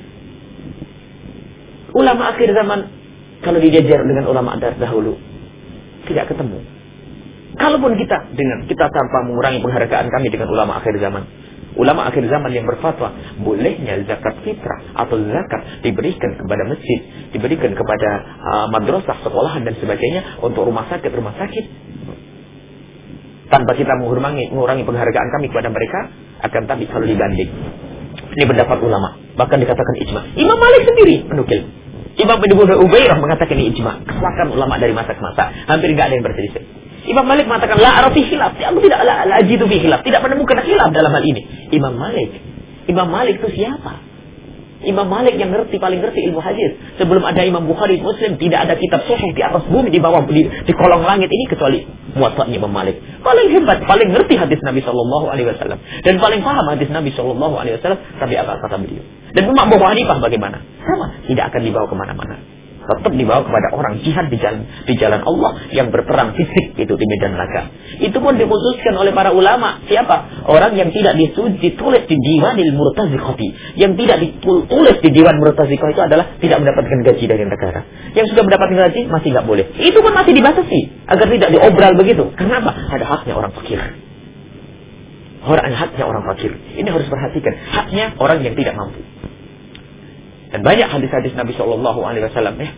Ulama akhir zaman kalau dijajar dengan ulama dahulu tidak ketemu. Kalaupun kita dengan kita tanpa mengurangi penghargaan kami dengan ulama akhir zaman, ulama akhir zaman yang berfatwa bolehnya zakat fitrah atau zakat diberikan kepada masjid, diberikan kepada uh, madrasah, sekolahan dan sebagainya untuk rumah sakit rumah sakit, tanpa kita mengurangi mengurangi penghargaan kami kepada mereka, akan tapi kalau dibanding. Ini pendapat ulama, bahkan dikatakan ijma. Imam Malik sendiri menukil. Imam Ibnu Ubairah mengatakan ini ijma. Kesalahan ulama dari masa ke masa, hampir tidak ada yang berselisih. Imam Malik mengatakan la arafi khilaf. Aku tidak la, la ajidu fi khilaf, tidak menemukan khilaf dalam hal ini. Imam Malik. Imam Malik itu siapa? Imam Malik yang ngerti paling ngerti ilmu hadis. Sebelum ada Imam Bukhari, Muslim, tidak ada kitab sahih di atas bumi, di bawah di, di kolong langit ini kecuali Muwatta'nya Imam Malik. Paling hebat, paling ngerti hadis Nabi sallallahu alaihi wasallam dan paling paham hadis Nabi sallallahu alaihi wasallam. Tapi apa kata beliau? Dan Imam Abu Hanifah bagaimana? Sama, tidak akan dibawa kemana mana. Tetap dibawa kepada orang jihad di jalan di jalan Allah yang berperang fisik itu di medan laga. Itu pun dikhususkan oleh para ulama. Siapa? Orang yang tidak ditulis di Diwanil Murtaziqati. Yang tidak ditulis di Diwan Murtaziqah itu adalah tidak mendapatkan gaji dari negara. Yang sudah mendapatkan gaji masih nggak boleh. Itu pun masih dibatasi agar tidak diobral begitu. Kenapa? Ada haknya orang fakir. Orang haknya orang fakir. Ini harus perhatikan. Haknya orang yang tidak mampu. Dan banyak hadis-hadis Nabi Shallallahu Alaihi Wasallam ya.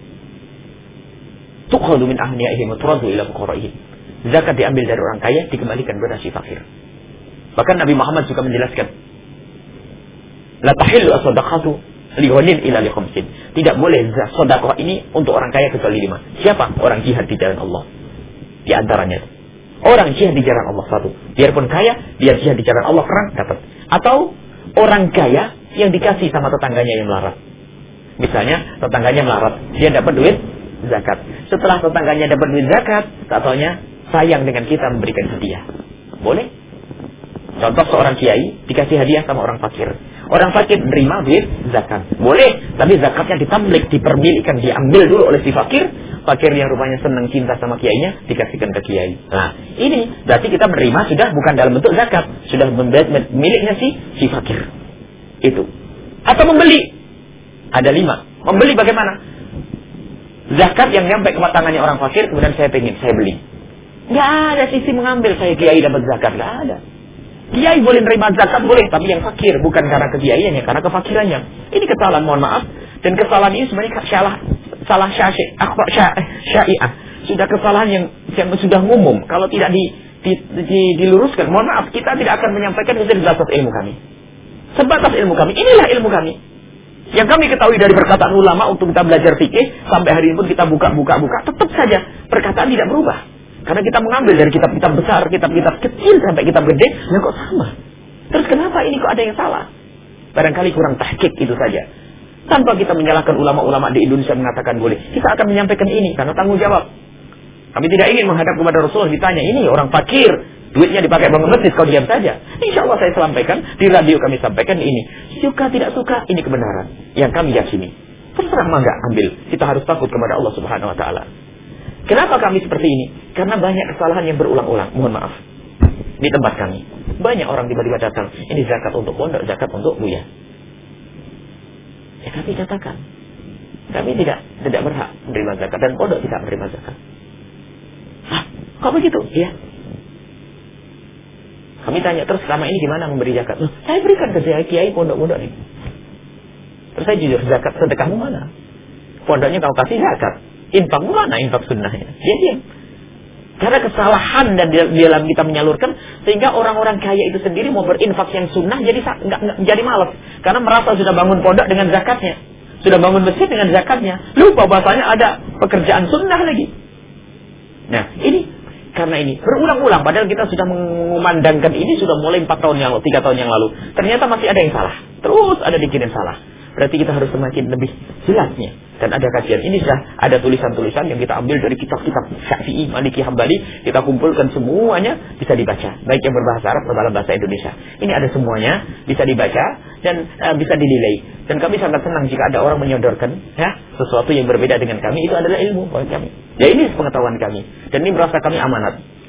Tukhadu min ahniyaihim wa turadu ila fuqaraihim. Zakat diambil dari orang kaya, dikembalikan kepada si fakir. Bahkan Nabi Muhammad juga menjelaskan, la tahillu as-sadaqatu li ghanin ila li khamsin. Tidak boleh sedekah ini untuk orang kaya kecuali lima. Siapa? Orang jihad di jalan Allah. Di antaranya orang jihad di jalan Allah satu. Biarpun kaya, biar jihad di jalan Allah perang dapat. Atau orang kaya yang dikasih sama tetangganya yang melarat. Misalnya tetangganya melarat, dia dapat duit zakat. Setelah tetangganya dapat duit zakat, katanya sayang dengan kita memberikan hadiah. Boleh? Contoh seorang kiai dikasih hadiah sama orang fakir. Orang fakir menerima duit zakat. Boleh, tapi zakatnya ditamlik, dipermilikkan, diambil dulu oleh si fakir. Fakir yang rupanya senang cinta sama kiainya dikasihkan ke kiai. Nah, ini berarti kita menerima sudah bukan dalam bentuk zakat, sudah miliknya si si fakir. Itu. Atau membeli. Ada lima. Membeli bagaimana? Zakat yang nyampe ke tangannya orang fakir, kemudian saya pengen, saya beli. Nggak ada sisi mengambil, saya kiai dapat zakat. Nggak ada. Kiai boleh nerima zakat, boleh. Tapi yang fakir, bukan karena kekiaiannya, karena kefakirannya. Ini kesalahan, mohon maaf. Dan kesalahan ini sebenarnya salah salah syai', akhfa syai'ah. Sudah kesalahan yang, yang sudah umum. Kalau tidak di, di, di, diluruskan, mohon maaf, kita tidak akan menyampaikan itu di atas ilmu kami. Sebatas ilmu kami, inilah ilmu kami. Yang kami ketahui dari perkataan ulama untuk kita belajar fikih, sampai hari ini pun kita buka-buka-buka, tetap saja perkataan tidak berubah. Karena kita mengambil dari kitab-kitab besar, kitab-kitab kecil sampai kitab gede, ya kok sama. Terus kenapa ini kok ada yang salah? Barangkali kurang tahqiq itu saja. Tanpa kita menyalahkan ulama-ulama di Indonesia mengatakan boleh, kita akan menyampaikan ini karena tanggung jawab. Kami tidak ingin menghadap kepada Rasulullah ditanya, ini orang fakir, duitnya dipakai bangun masjid, kau diam saja. Insya Allah saya sampaikan, di radio kami sampaikan ini. Suka tidak suka, ini kebenaran yang kami yakini. Terserah mah enggak ambil. Kita harus takut kepada Allah Subhanahu Wa Taala. Kenapa kami seperti ini? Karena banyak kesalahan yang berulang-ulang. Mohon maaf. Di tempat kami, banyak orang tiba-tiba datang, ini zakat untuk pondok, zakat untuk buya. Ya kami katakan, kami tidak tidak berhak menerima zakat dan pondok tidak menerima zakat. Hah? Kok begitu? Iya. Kami tanya terus, selama ini gimana memberi zakat? Loh, saya berikan ke kiai pondok-pondok ini. Terus saya jujur, zakat sedekahmu mana? Pondoknya kau kasih zakat. Infakmu mana? Infak sunnahnya. Dia diam. Karena kesalahan dan di dalam kita menyalurkan, sehingga orang-orang kaya itu sendiri mau berinfak yang sunnah jadi nggak nggak jadi malas. Karena merasa sudah bangun pondok dengan zakatnya, sudah bangun masjid dengan zakatnya, lupa bahasanya ada pekerjaan sunnah lagi. Nah ini karena ini berulang-ulang, padahal kita sudah memandangkan ini sudah mulai empat tahun yang lalu, tiga tahun yang lalu. Ternyata masih ada yang salah, terus ada dikit yang salah. Berarti kita harus semakin lebih jelasnya. Dan ada kajian ini sudah ada tulisan-tulisan yang kita ambil dari kitab-kitab Syafi'i, Maliki, Hambali, kita kumpulkan semuanya, bisa dibaca, baik yang berbahasa Arab atau dalam bahasa Indonesia. Ini ada semuanya, bisa dibaca dan uh, bisa dinilai. Dan kami sangat senang jika ada orang menyodorkan ya, sesuatu yang berbeda dengan kami, itu adalah ilmu buat kami. Ya ini pengetahuan kami. Dan ini merasa kami amanat.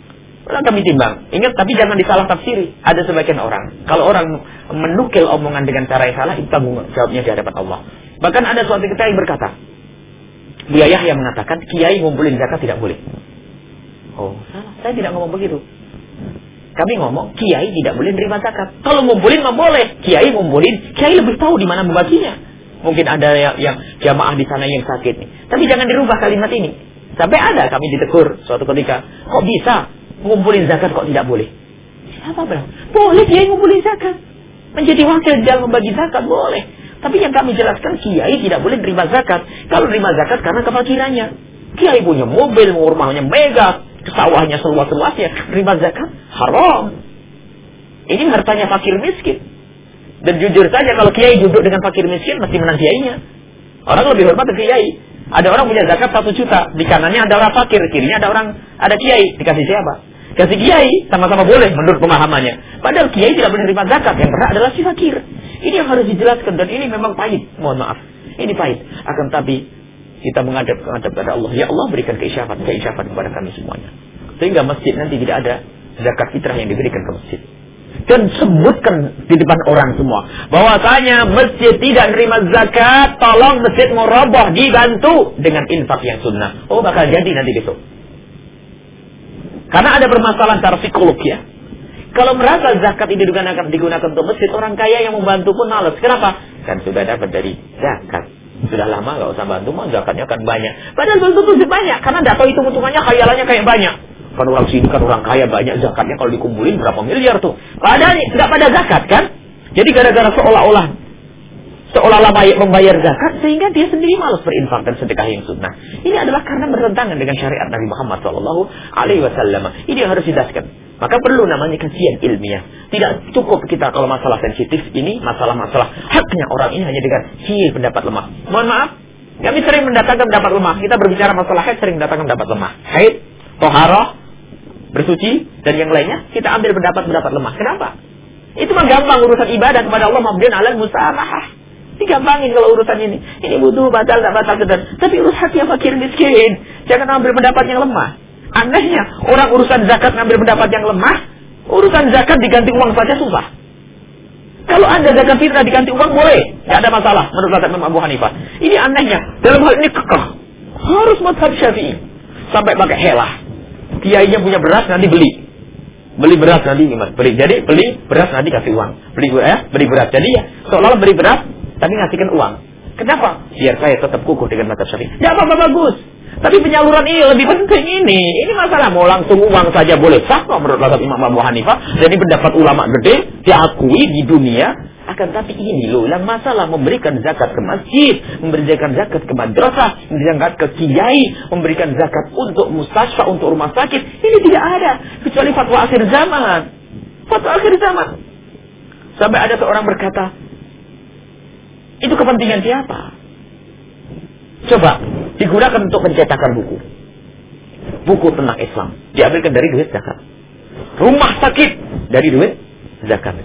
Lalu kami timbang. Ingat, tapi jangan disalah tafsiri. Ada sebagian orang, kalau orang menukil omongan dengan cara yang salah, itu tanggung jawabnya di hadapan Allah. Bahkan ada suatu ketika yang berkata, Buya Yahya mengatakan, kiai ngumpulin zakat tidak boleh. Oh, salah. Saya tidak ngomong begitu. Kami ngomong, kiai tidak boleh menerima zakat. Kalau ngumpulin mah boleh. Kiai ngumpulin, kiai lebih tahu di mana membaginya. Mungkin ada yang, yang jamaah di sana yang sakit nih. Tapi jangan dirubah kalimat ini. Sampai ada kami ditegur suatu ketika, kok bisa ngumpulin zakat kok tidak boleh? Siapa bilang? Boleh kiai ngumpulin zakat. Menjadi wakil dalam membagi zakat boleh. Tapi yang kami jelaskan, kiai tidak boleh terima zakat. Kalau terima zakat karena kefakirannya. Kiai punya mobil, rumahnya mega, sawahnya seluas-luasnya, terima zakat haram. Ini hartanya fakir miskin. Dan jujur saja kalau kiai duduk dengan fakir miskin mesti menang kiainya. Orang lebih hormat ke kiai. Ada orang punya zakat satu juta, di kanannya ada orang fakir, kirinya ada orang ada kiai, dikasih siapa? Kasih kiai, sama-sama boleh menurut pemahamannya. Padahal kiai tidak boleh terima zakat, yang berhak adalah si fakir. Ini yang harus dijelaskan, dan ini memang pahit. Mohon maaf, ini pahit. Akan tapi kita menghadap menghadap kepada Allah. Ya Allah, berikan keisyafat, keisyafat kepada kami semuanya. Sehingga masjid nanti tidak ada zakat fitrah yang diberikan ke masjid. Dan sebutkan di depan orang semua bahwasanya masjid tidak menerima zakat, tolong masjid mau roboh, dibantu dengan infak yang sunnah. Oh, bakal jadi nanti besok. Karena ada permasalahan secara psikologi ya. Kalau merasa zakat ini digunakan, digunakan untuk masjid, orang kaya yang membantu pun malas. Kenapa? Kan sudah dapat dari zakat. Sudah lama gak usah bantu, mah zakatnya kan banyak. Padahal belum tentu banyak, karena tidak tahu hitung-hitungannya, khayalannya kayak banyak. Kan orang sini kan orang kaya banyak, zakatnya kalau dikumpulin berapa miliar tuh. Padahal nggak pada zakat kan? Jadi gara-gara seolah-olah seolah-olah membayar zakat sehingga dia sendiri malas berinfak dan sedekah yang sunnah. Ini adalah karena bertentangan dengan syariat Nabi Muhammad shallallahu alaihi wasallam. Ini yang harus dijelaskan. Maka perlu namanya kajian ilmiah. Tidak cukup kita kalau masalah sensitif ini, masalah-masalah haknya orang ini hanya dengan hil pendapat lemah. Mohon maaf, kami sering mendatangkan pendapat lemah. Kita berbicara masalah haid sering mendatangkan pendapat lemah. Haid, toharoh, bersuci, dan yang lainnya, kita ambil pendapat-pendapat lemah. Kenapa? Itu mah gampang urusan ibadah kepada Allah, mabdun alal musamahah. Digampangin kalau urusan ini. Ini butuh batal, tak batal, dan tapi urus hati yang fakir miskin. Jangan ambil pendapat yang lemah. Anehnya, orang urusan zakat ngambil pendapat yang lemah, urusan zakat diganti uang saja susah. Kalau ada zakat fitrah diganti uang boleh, tidak ada masalah menurut mazhab Imam Abu Hanifah. Ini anehnya, dalam hal ini kekeh. Harus mazhab Syafi'i. Sampai pakai helah. Kiainya punya beras nanti beli, beli beras nanti gimana? Beli, jadi beli beras nanti kasih uang, beli ya, beli beras. Jadi ya seolah-olah beli beras tapi ngasihkan uang. Kenapa? Biar saya tetap kukuh dengan mazhab Syafi'i. Ya apa-apa bagus. Tapi penyaluran ini lebih penting ini. Ini masalah mau langsung uang saja boleh sah kok menurut mazhab Imam Abu Hanifah. Jadi pendapat ulama gede diakui di dunia. Akan tapi ini loh, yang masalah memberikan zakat ke masjid, memberikan zakat ke madrasah, memberikan zakat ke kiai, memberikan zakat untuk mustasfa, untuk rumah sakit, ini tidak ada kecuali fatwa akhir zaman. Fatwa akhir zaman. Sampai ada seorang berkata, itu kepentingan siapa? Coba digunakan untuk pencetakan buku, buku tentang Islam, diambilkan dari duit zakat. Rumah sakit dari duit zakat.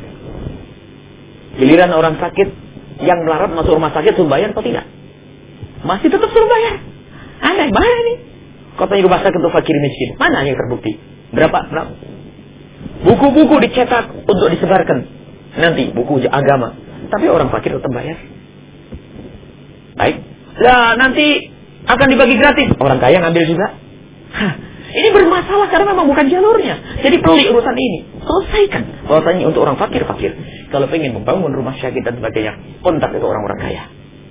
Giliran orang sakit yang melarat masuk rumah sakit suruh bayar atau tidak? Masih tetap suruh bayar. Aneh, mana ini? Katanya rumah sakit untuk fakir miskin. Mana yang terbukti? Berapa? Berapa? Buku-buku dicetak untuk disebarkan. Nanti buku agama. Tapi orang fakir tetap bayar. Baik. Lah nanti akan dibagi gratis. Orang kaya ngambil juga. Hah. Ini bermasalah karena memang bukan jalurnya. Jadi pelik urusan ini. Selesaikan. Bahwasanya untuk orang fakir-fakir. Kalau pengen membangun rumah sakit dan sebagainya, kontak itu orang-orang kaya.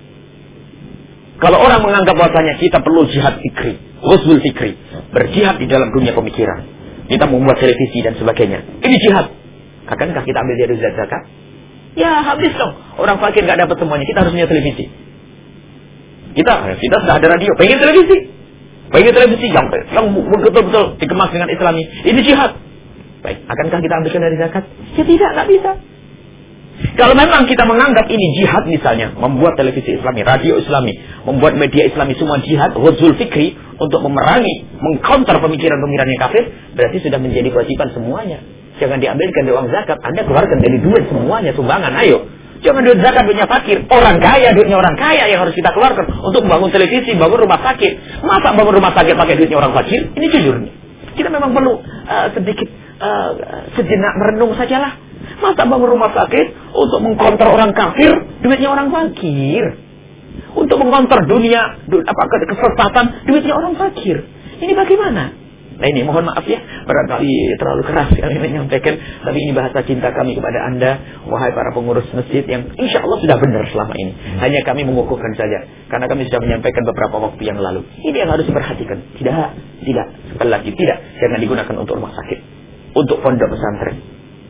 Kalau orang menganggap bahwasanya kita perlu jihad fikri, ghusbul fikri, berjihad di dalam dunia pemikiran. Kita membuat televisi dan sebagainya. Ini jihad. Akankah kita ambil dari zakat? Ya habis dong. Orang fakir nggak dapat semuanya. Kita harus punya televisi. Kita, kita sudah ada radio. Pengen televisi. Pengen televisi yang, yang betul-betul dikemas dengan Islami. Ini jihad. Baik, akankah kita ambilkan dari zakat? Ya tidak, nggak bisa. Kalau memang kita menganggap ini jihad misalnya, membuat televisi Islami, radio Islami, membuat media Islami semua jihad, ghuzul fikri, untuk memerangi, mengcounter pemikiran-pemikiran yang kafir, berarti sudah menjadi kewajiban semuanya. Jangan diambilkan dari uang zakat, Anda keluarkan dari duit semuanya, sumbangan, ayo. Jangan duit zakat duitnya fakir, orang kaya, duitnya orang kaya yang harus kita keluarkan untuk membangun televisi, bangun rumah sakit. Masa bangun rumah sakit pakai duitnya orang fakir? Ini jujur nih. Kita memang perlu uh, sedikit uh, sejenak merenung sajalah. Masa bangun rumah sakit untuk mengkonter orang kafir, duitnya orang fakir. Untuk mengkonter dunia, du, apa kesesatan, duitnya orang fakir. Ini bagaimana? Nah ini mohon maaf ya, barangkali terlalu keras kami menyampaikan, tapi ini bahasa cinta kami kepada Anda, wahai para pengurus masjid yang insya Allah sudah benar selama ini. Hanya kami mengukuhkan saja, karena kami sudah menyampaikan beberapa waktu yang lalu. Ini yang harus diperhatikan. Tidak, tidak, sekali lagi tidak. Jangan digunakan untuk rumah sakit, untuk pondok pesantren.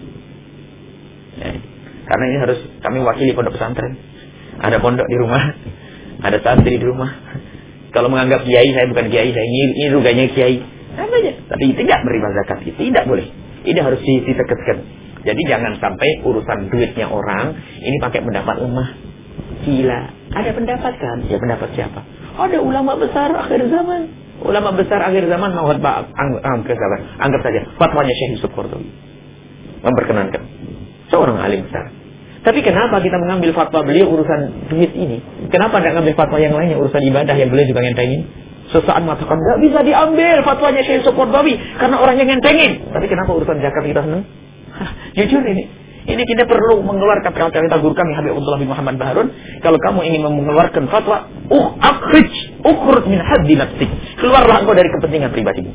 Nah, karena ini harus kami wakili pondok pesantren. Ada pondok di rumah, ada santri di rumah. Kalau menganggap kiai, saya bukan kiai, saya ini, ini ruganya kiai. Namanya. Tapi tidak menerima zakat, tidak boleh. Ini harus ditegaskan. Jadi jangan sampai urusan duitnya orang ini pakai pendapat lemah. Gila. Ada pendapat kan? Ya pendapat siapa? Ada ulama besar akhir zaman. Ulama besar akhir zaman mau Pak anggap anggap saja fatwanya Syekh Yusuf Qaradawi. Memperkenankan seorang alim besar. Tapi kenapa kita mengambil fatwa beliau urusan duit ini? Kenapa tidak mengambil fatwa yang lainnya urusan ibadah yang beliau juga ngentengin? Sesaat mengatakan nggak bisa diambil fatwanya Syekh Yusuf Qaradawi karena orang yang ngentengin. Tapi kenapa urusan zakat kita senang? Jujur ini, ini kita perlu mengeluarkan kata-kata guru kami Habibullah bin Muhammad Baharun. Kalau kamu ingin mengeluarkan fatwa, uh akhrij, ukhruj min haddi nafsik. Keluarlah engkau dari kepentingan pribadimu.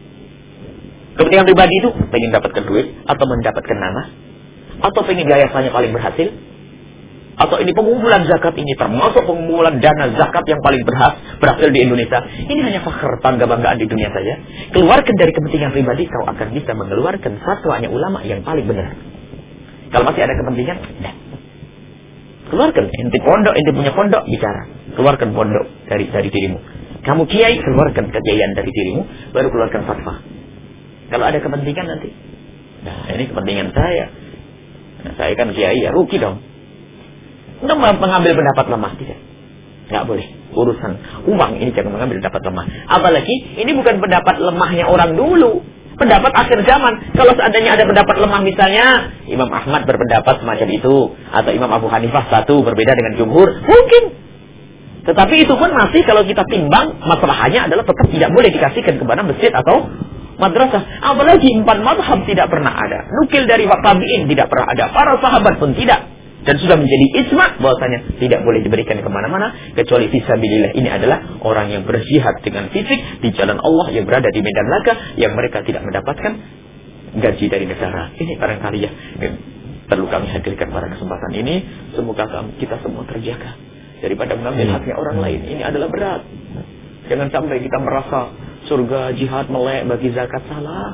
Kepentingan pribadi itu pengen dapatkan duit atau mendapatkan nama, atau pengen yayasannya paling berhasil, atau ini pengumpulan zakat ini termasuk pengumpulan dana zakat yang paling berhasil, berhasil di Indonesia. Ini hanya fakhr, bangga banggaan di dunia saja. Keluarkan dari kepentingan pribadi, kau akan bisa mengeluarkan fatwanya ulama yang paling benar. Kalau masih ada kepentingan, nah. Keluarkan. Inti pondok, inti punya pondok, bicara. Keluarkan pondok dari dari dirimu. Kamu kiai, keluarkan kekiaian dari dirimu, baru keluarkan fatwa. Kalau ada kepentingan nanti, nah ini kepentingan saya. Nah, saya kan kiai ya, rugi dong. Untuk mengambil pendapat lemah tidak, nggak boleh. Urusan uang ini jangan mengambil pendapat lemah. Apalagi ini bukan pendapat lemahnya orang dulu, pendapat akhir zaman. Kalau seandainya ada pendapat lemah misalnya Imam Ahmad berpendapat semacam itu, atau Imam Abu Hanifah satu berbeda dengan jumhur, mungkin. Tetapi itu pun masih kalau kita timbang masalahnya adalah tetap tidak boleh dikasihkan kepada masjid atau madrasah. Apalagi empat mazhab tidak pernah ada, nukil dari tabi'in tidak pernah ada, para sahabat pun tidak. Dan sudah menjadi ijma bahwasanya tidak boleh diberikan kemana-mana kecuali fisabilillah. Ini adalah orang yang berjihad dengan fisik di jalan Allah, yang berada di medan laga, yang mereka tidak mendapatkan gaji dari negara. Ini barangkali ya perlu kami hadirkan pada kesempatan ini. Semoga kita semua terjaga daripada mengambil haknya orang lain. Ini adalah berat. Jangan sampai kita merasa surga jihad melek bagi zakat, salah.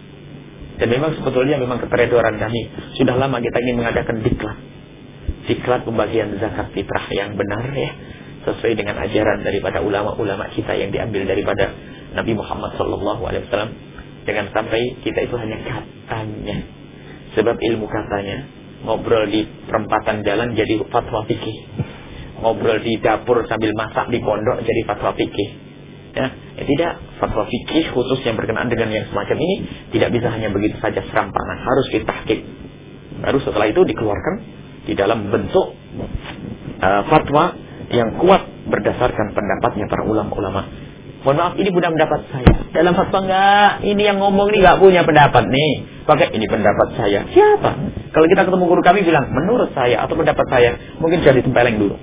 Dan memang sebetulnya memang keteredoran kami. Sudah lama kita ingin mengadakan diklat. Diklat pembagian zakat fitrah yang benar ya, sesuai dengan ajaran daripada ulama-ulama kita yang diambil daripada Nabi Muhammad sallallahu alaihi wasallam. Jangan sampai kita itu hanya katanya. Sebab ilmu katanya, ngobrol di perempatan jalan jadi fatwa fikih. Ngobrol di dapur sambil masak di pondok jadi fatwa fikih. Ya, ya tidak, fatwa fikih khusus yang berkenaan dengan yang semacam ini tidak bisa hanya begitu saja serampangan, harus ditahqiq. Baru setelah itu dikeluarkan di dalam bentuk uh, fatwa yang kuat berdasarkan pendapatnya para ulama-ulama. Mohon maaf, ini bukan pendapat saya. Dalam fatwa enggak, ini yang ngomong ini enggak punya pendapat nih. Pakai ini pendapat saya. Siapa? Kalau kita ketemu guru kami bilang menurut saya atau pendapat saya, mungkin jadi tempeleng dulu.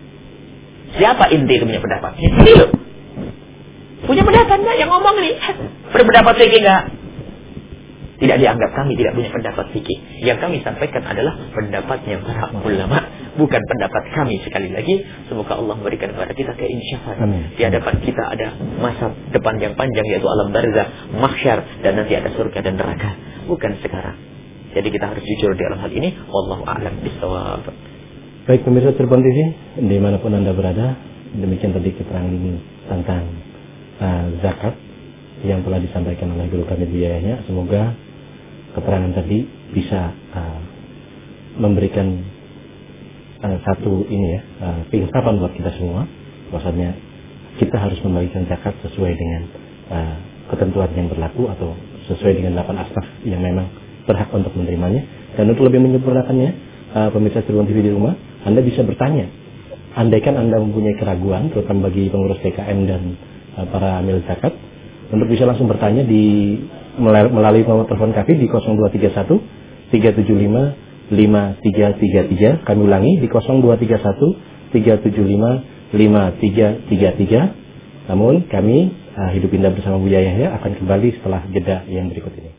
Siapa inti itu punya pendapat? Ini loh. Punya pendapat enggak yang ngomong nih? Berpendapat fikih enggak? Tidak dianggap kami tidak punya pendapat fikih. Yang kami sampaikan adalah pendapatnya para ulama, bukan pendapat kami. Sekali lagi, semoga Allah memberikan kepada kita keinsyafan. Di hadapan kita ada masa depan yang panjang, yaitu alam barzah, mahsyar, dan nanti ada surga dan neraka. Bukan sekarang. Jadi kita harus jujur di dalam hal ini. Wallahu a'lam bishawab. Baik pemirsa Cirebon T V, dimanapun Anda berada, demikian tadi keterangan tentang uh, zakat yang telah disampaikan oleh guru kami biayanya. Semoga keterangan tadi bisa uh, memberikan uh, satu ini ya uh, keinsapan buat kita semua, bahwasanya kita harus membagikan zakat sesuai dengan uh, ketentuan yang berlaku atau sesuai dengan delapan asnaf yang memang berhak untuk menerimanya. Dan untuk lebih menyempurnakannya, uh, pemirsa Cirebon T V di rumah, Anda bisa bertanya. Andaikan Anda mempunyai keraguan, terutama bagi pengurus T K M dan uh, para amil zakat, untuk bisa langsung bertanya di melalui nomor telepon kami di nol dua tiga satu tiga tujuh lima lima tiga tiga tiga. Kami ulangi di nol dua tiga satu tiga tujuh lima lima tiga tiga tiga. Namun kami uh, Hidup Indah bersama Buya Yahya akan kembali setelah jeda yang berikut ini.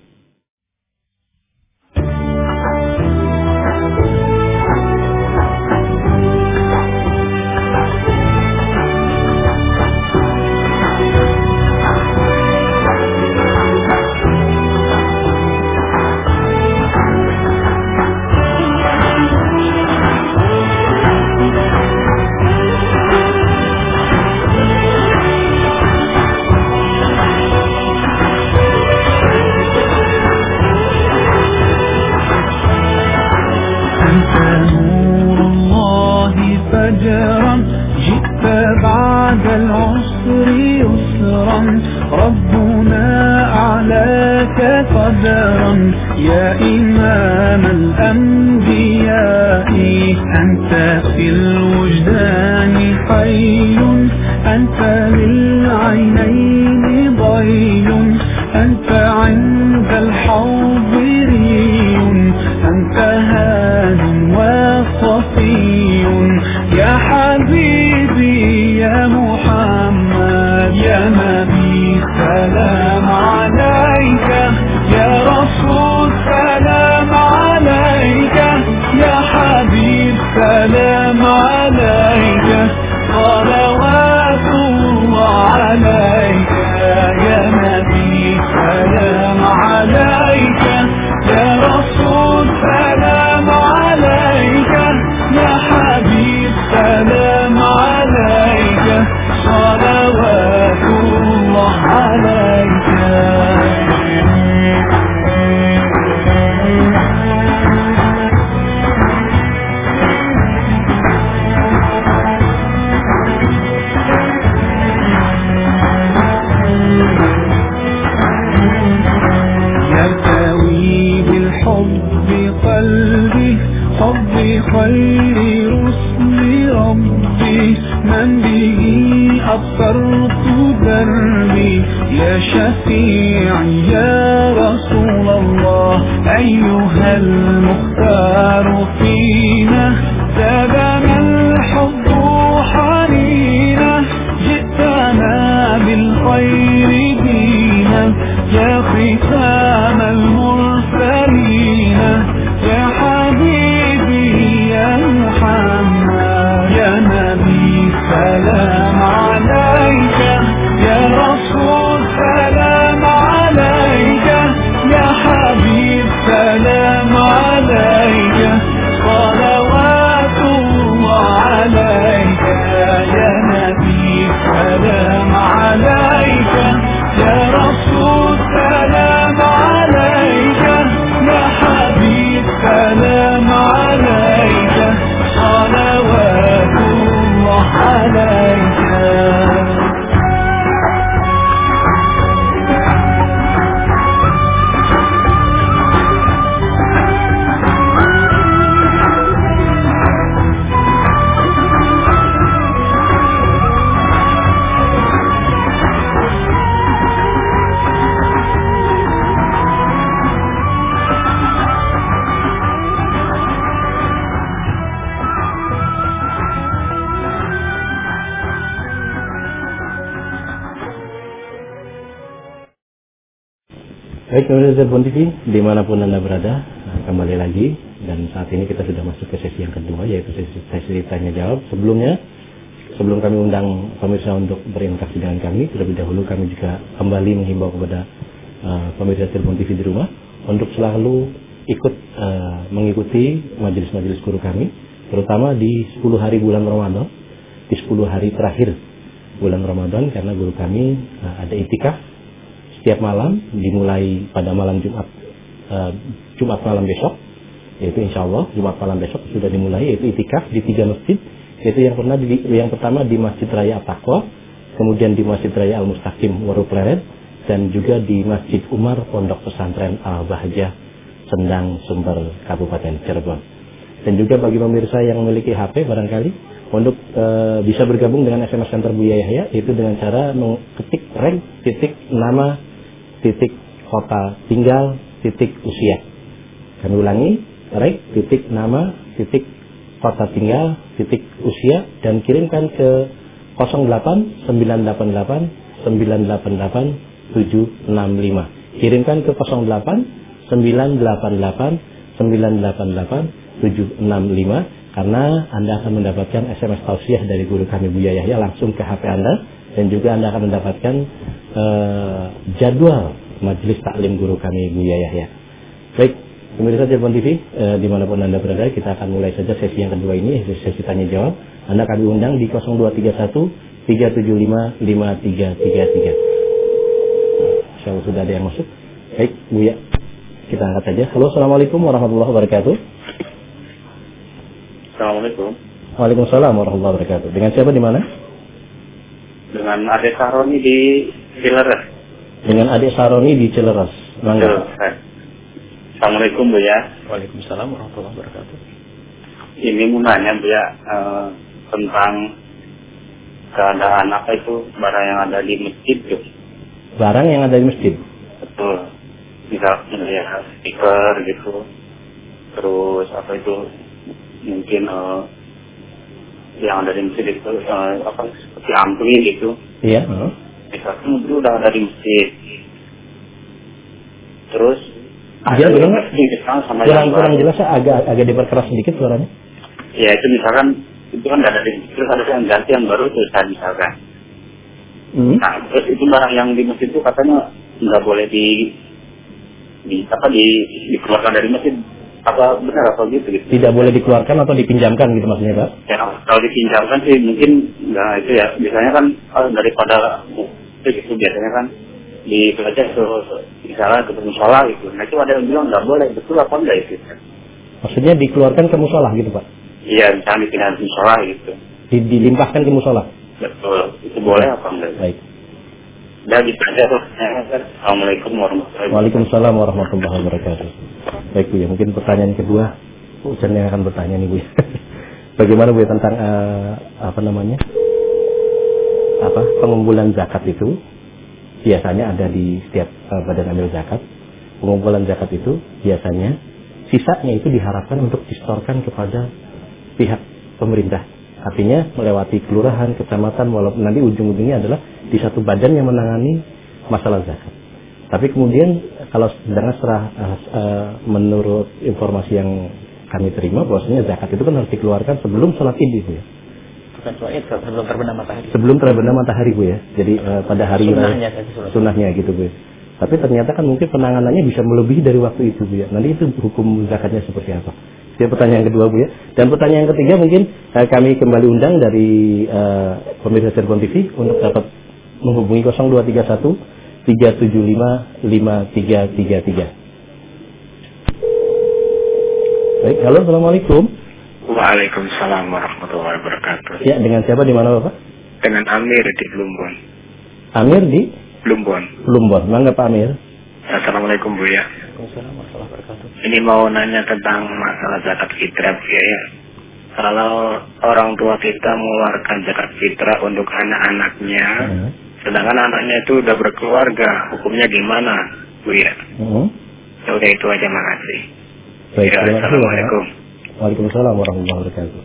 Baik, pemirsa Cirebon T V, dimanapun Anda berada, nah, kembali lagi. Dan saat ini kita sudah masuk ke sesi yang kedua, yaitu sesi, sesi tanya jawab. Sebelumnya, sebelum kami undang pemirsa untuk berinteraksi dengan kami, terlebih dahulu kami juga kembali menghimbau kepada uh, pemirsa Cirebon T V di rumah untuk selalu ikut uh, mengikuti majelis-majelis guru kami, terutama di sepuluh hari bulan Ramadan, di sepuluh hari terakhir bulan Ramadan, karena guru kami uh, ada itikaf setiap malam, dimulai pada malam Jumat uh, Jumat malam besok, yaitu insya Allah Jumat malam besok sudah dimulai, yaitu itikaf di tiga masjid, yaitu yang pernah di, yang pertama di Masjid Raya At-Taqwa, kemudian di Masjid Raya Al-Mustaqim Waru Pleret, dan juga di Masjid Umar Pondok Pesantren Al-Bahjah Sendang Sumber Kabupaten Cirebon. Dan juga bagi pemirsa yang memiliki H P barangkali untuk e, bisa bergabung dengan S M S Center Buya Yahya, yaitu dengan cara mengetik rank titik nama titik kota tinggal, titik usia. Kami ulangi, rek, titik nama, titik kota tinggal, titik usia, dan kirimkan ke nol delapan sembilan delapan delapan sembilan delapan delapan tujuh enam lima. Kirimkan ke nol delapan sembilan delapan delapan sembilan delapan delapan tujuh enam lima, karena Anda akan mendapatkan S M S tausiah dari guru kami Buya Yahya langsung ke H P Anda, dan juga Anda akan mendapatkan uh, jadwal majelis taklim guru kami Buya Yahya. Baik, pemirsa Cirebon T V, uh, dimanapun Anda berada, kita akan mulai saja sesi yang kedua ini, sesi tanya jawab. Anda kami undang di nol dua tiga satu tiga tujuh lima lima tiga tiga tiga. Insya Allah sudah ada yang masuk. Baik, Buya, kita angkat saja. Halo, assalamualaikum warahmatullahi wabarakatuh. Assalamualaikum. Waalaikumsalam warahmatullahi wabarakatuh. Dengan siapa di mana? Dengan Adik Saroni di Cileres. Dengan Adik Saroni di Cileres. Mangga. Assalamualaikum Bu ya. Waalaikumsalam warahmatullahi wabarakatuh. Ini mau nanya Bu ya eh, tentang keadaan apa itu barang yang ada di masjid tuh. Barang yang ada di masjid. Betul. Misalnya ya speaker gitu. Terus apa itu mungkin uh, yang ada di masjid itu uh, apa seperti ampli gitu. Iya. Uh. Misalnya itu udah ada di masjid. Terus Dia ada yang sama kurang, yang kurang jelas, agak agak diperkeras sedikit suaranya. Ya itu misalkan itu kan ada di terus ada yang ganti yang baru terus kan misalkan. Hmm. Nah terus itu barang yang di masjid itu katanya nggak boleh di di apa di dikeluarkan dari masjid. Apa benar atau gitu, gitu? Tidak boleh dikeluarkan atau dipinjamkan gitu maksudnya, Pak? Ya, kalau dipinjamkan sih mungkin nggak itu ya. Biasanya kan oh, daripada itu gitu biasanya kan di belajar ke misalnya ke musola gitu. Nah itu ada yang bilang nggak boleh, betul apa enggak itu? Maksudnya dikeluarkan ke musola gitu, Pak? Iya, misalnya dipindah ke musola gitu. Di, dilimpahkan ke musola? Betul. Itu boleh apa enggak? Baik. Udah gitu aja tuh. Assalamualaikum warahmatullahi wabarakatuh. Waalaikumsalam warahmatullahi wabarakatuh. Baik Bu ya, mungkin pertanyaan kedua Ucan yang akan bertanya nih Bu ya. Bagaimana Bu ya tentang uh, apa namanya apa pengumpulan zakat itu biasanya ada di setiap uh, badan amil zakat. Pengumpulan zakat itu biasanya sisanya itu diharapkan untuk distorkan kepada pihak pemerintah. Artinya melewati kelurahan, kecamatan, walaupun nanti ujung-ujungnya adalah di satu badan yang menangani masalah zakat. Tapi kemudian kalau sedangkan setelah uh, uh, menurut informasi yang kami terima bahwasanya zakat itu kan harus dikeluarkan sebelum sholat id Bu ya. Bukan sholat id, sebelum terbenam matahari. Sebelum terbenam matahari Bu ya. Jadi uh, pada hari sunnahnya, raya, sunnahnya gitu Bu ya. Tapi ternyata kan mungkin penanganannya bisa melebihi dari waktu itu Bu ya. Nanti itu hukum zakatnya seperti apa? Itu pertanyaan kedua Bu ya. Dan pertanyaan ketiga mungkin uh, kami kembali undang dari uh, pemirsa Cirebon T V untuk dapat menghubungi nol dua tiga satu tiga tujuh lima lima tiga tiga tiga. Baik, halo, assalamualaikum. Waalaikumsalam warahmatullahi wabarakatuh. Ya, dengan siapa di mana Bapak? Dengan Amir di Plumbon. Amir di Plumbon. Plumbon. Mangga Pak Amir. Assalamualaikum Bu ya. Waalaikumsalam warahmatullahi wabarakatuh. Ini mau nanya tentang masalah zakat fitrah Bu ya. Kalau orang tua kita mengeluarkan zakat fitrah untuk anak-anaknya, hmm. sedangkan anaknya itu udah berkeluarga, hukumnya gimana Bu ya? Hmm. Ya udah itu aja, makasih. Baik, ya, Assalamualaikum. Waalaikumsalam warahmatullahi wabarakatuh.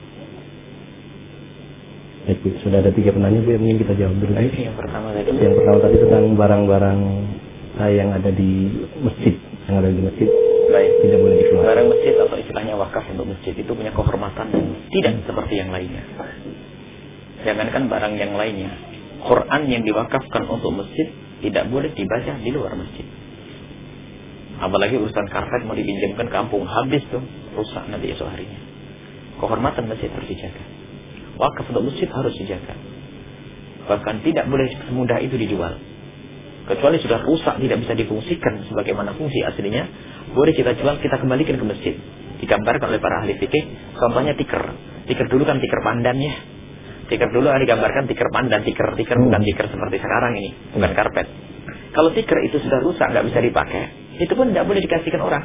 Baik Bu, sudah ada tiga penanya Bu yang ingin kita jawab dulu. Baik, yang pertama tadi. Yang pertama tadi tentang barang-barang yang ada di masjid, yang ada di masjid. Baik, tidak boleh dikeluarkan. Barang masjid atau istilahnya wakaf untuk masjid itu punya kehormatan yang tidak seperti yang lainnya. Jangankan barang yang lainnya, Quran yang diwakafkan untuk masjid tidak boleh dibaca di luar masjid. Apalagi urusan karpet mau dipinjamkan kampung, habis tuh, rusak nanti esok harinya. Kehormatan masjid harus dijaga. Wakaf untuk masjid harus dijaga. Bahkan tidak boleh semudah itu dijual. Kecuali sudah rusak, tidak bisa difungsikan sebagaimana fungsi aslinya, boleh kita jual, kita kembalikan ke masjid. Digambarkan oleh para ahli fikih, contohnya tikar. Tikar dulu kan tikar pandan ya. Tikar dulu digambarkan tikar pandan, tikar tikar hmm. bukan tikar seperti sekarang ini, bukan karpet. Kalau tikar itu sudah rusak, nggak bisa dipakai, itu pun tidak boleh dikasihkan orang.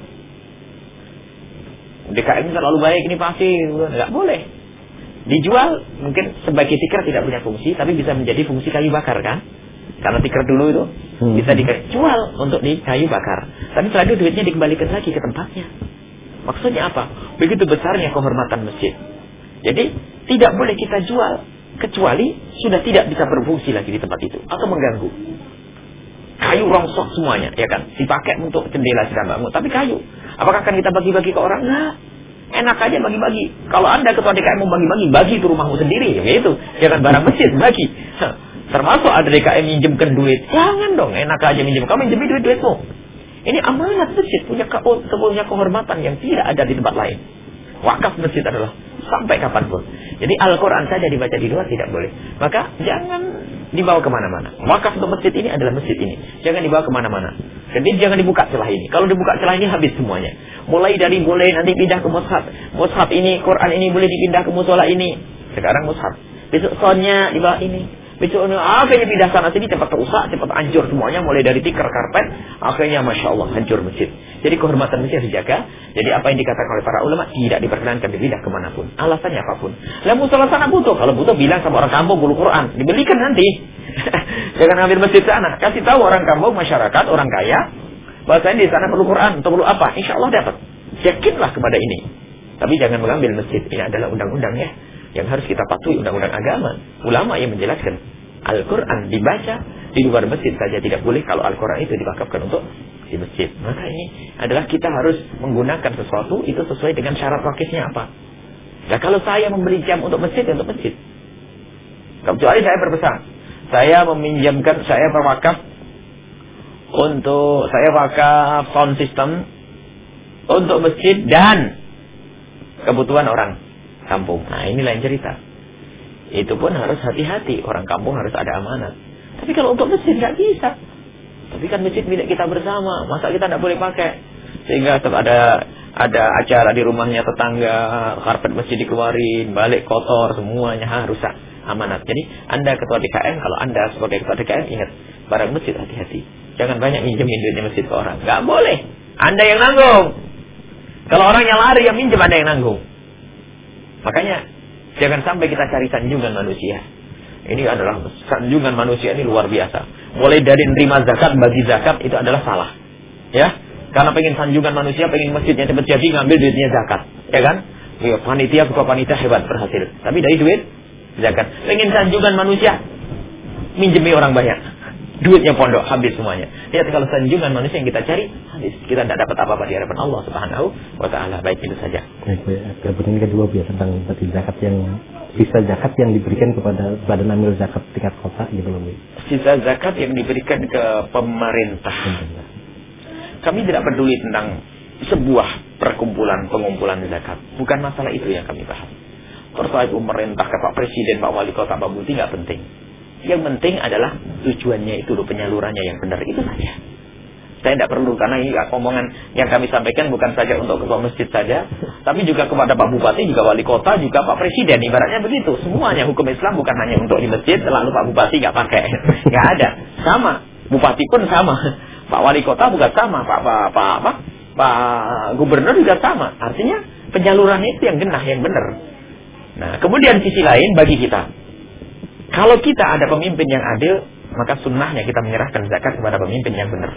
D K M terlalu baik, ini pasti nggak boleh. Dijual mungkin sebagai tikar tidak punya fungsi, tapi bisa menjadi fungsi kayu bakar kan? Karena tikar dulu itu hmm. bisa dijual untuk di kayu bakar. Tapi setelah itu duitnya dikembalikan lagi ke tempatnya. Maksudnya apa? Begitu besarnya kehormatan masjid. Jadi tidak boleh kita jual kecuali sudah tidak bisa berfungsi lagi di tempat itu atau mengganggu. Kayu rongsok semuanya, ya kan? Dipakai untuk jendela sedang bangun, tapi kayu. Apakah akan kita bagi-bagi ke orang? Nah, enak aja bagi-bagi. Kalau Anda ketua D K M mau bagi-bagi, bagi itu rumahmu sendiri, ya gitu. Jangan barang masjid bagi. Termasuk ada D K M minjemkan duit. Jangan dong, enak aja minjem. Kamu minjemin duit-duitmu. Ini amanat masjid, punya ke punya kehormatan yang tidak ada di tempat lain. Wakaf masjid adalah sampai kapanpun. Jadi Al-Quran saja dibaca di luar tidak boleh. Maka jangan dibawa kemana-mana. Wakaf untuk masjid ini adalah masjid ini. Jangan dibawa kemana-mana. Jadi jangan dibuka celah ini. Kalau dibuka celah ini habis semuanya. Mulai dari boleh nanti pindah ke mushaf. Mushaf ini, Quran ini boleh dipindah ke musola ini. Sekarang mushaf. Besok sonnya dibawa ini. Besok ini akhirnya pindah sana sini cepat rusak, cepat hancur semuanya. Mulai dari tikar karpet, akhirnya Masya Allah hancur masjid. Jadi kehormatan masjid harus dijaga. Jadi apa yang dikatakan oleh para ulama tidak diperkenankan dipindah kemanapun. Alasannya apapun. Lah musola sana butuh. Kalau butuh bilang sama orang kampung bulu Quran. Dibelikan nanti. Jangan ambil masjid sana. Kasih tahu orang kampung, masyarakat, orang kaya. Bahasanya di sana perlu Quran. Atau perlu apa. Insya Allah dapat. Yakinlah kepada ini. Tapi jangan mengambil masjid. Ini adalah undang-undang ya. Yang harus kita patuhi undang-undang agama. Ulama yang menjelaskan. Al-Quran dibaca di luar masjid saja tidak boleh kalau Al-Quran itu diwakafkan untuk di masjid. Maka ini adalah kita harus menggunakan sesuatu itu sesuai dengan syarat wakifnya apa. Nah kalau saya membeli jam untuk masjid, untuk masjid. Kecuali saya berpesan, saya meminjamkan, saya berwakaf untuk, saya wakaf sound system untuk masjid dan kebutuhan orang kampung. Nah ini lain cerita. Itu pun harus hati-hati. Orang kampung harus ada amanat. Tapi kalau untuk masjid nggak bisa. Tapi kan masjid milik kita bersama. Masa kita nggak boleh pakai? Sehingga ada ada acara di rumahnya tetangga, karpet masjid dikeluarin, balik kotor, semuanya ha, rusak. Amanat. Jadi Anda ketua D K M, kalau Anda sebagai ketua D K M ingat, barang masjid hati-hati. Jangan banyak minjemin duitnya masjid ke orang. Nggak boleh. Anda yang nanggung. Kalau orang yang lari yang minjem, Anda yang nanggung. Makanya jangan sampai kita cari sanjungan manusia. Ini adalah sanjungan manusia ini luar biasa. Mulai dari nerima zakat, bagi zakat itu adalah salah. Ya, karena pengen sanjungan manusia, pengen masjidnya cepat jadi, ngambil duitnya zakat, ya kan? Ya, panitia, ketua panitia hebat berhasil. Tapi dari duit zakat. Pengen sanjungan manusia, minjemi orang banyak. Duitnya pondok habis semuanya. Lihat kalau sanjungan manusia yang kita cari habis, kita tidak dapat apa-apa di hadapan Allah Subhanahu wa taala. Baik itu saja. Baik, kemudian kedua biasa tentang tadi zakat yang sisa zakat yang diberikan kepada badan amil zakat tingkat kota gitu loh. Sisa zakat yang diberikan ke pemerintah. Kami tidak peduli tentang sebuah perkumpulan pengumpulan zakat. Bukan masalah itu yang kami bahas. Terkait pemerintah, ke Pak Presiden, Pak Wali Kota, Pak Bupati nggak penting. Yang penting adalah tujuannya itu, penyalurannya yang benar, itu saja. Saya tidak perlu, karena ini omongan yang kami sampaikan bukan saja untuk ketua masjid saja, tapi juga kepada Pak Bupati, juga Wali Kota, juga Pak Presiden. Ibaratnya begitu. Semuanya hukum Islam bukan hanya untuk di masjid, lalu Pak Bupati nggak pakai, nggak ada. Sama, Bupati pun sama, Pak Wali Kota bukan sama, Pak Pak Pak Pak, Pak Gubernur juga sama. Artinya penyaluran itu yang genah, yang benar. Nah, kemudian sisi lain bagi kita. Kalau kita ada pemimpin yang adil, maka sunnahnya kita menyerahkan zakat kepada pemimpin yang benar.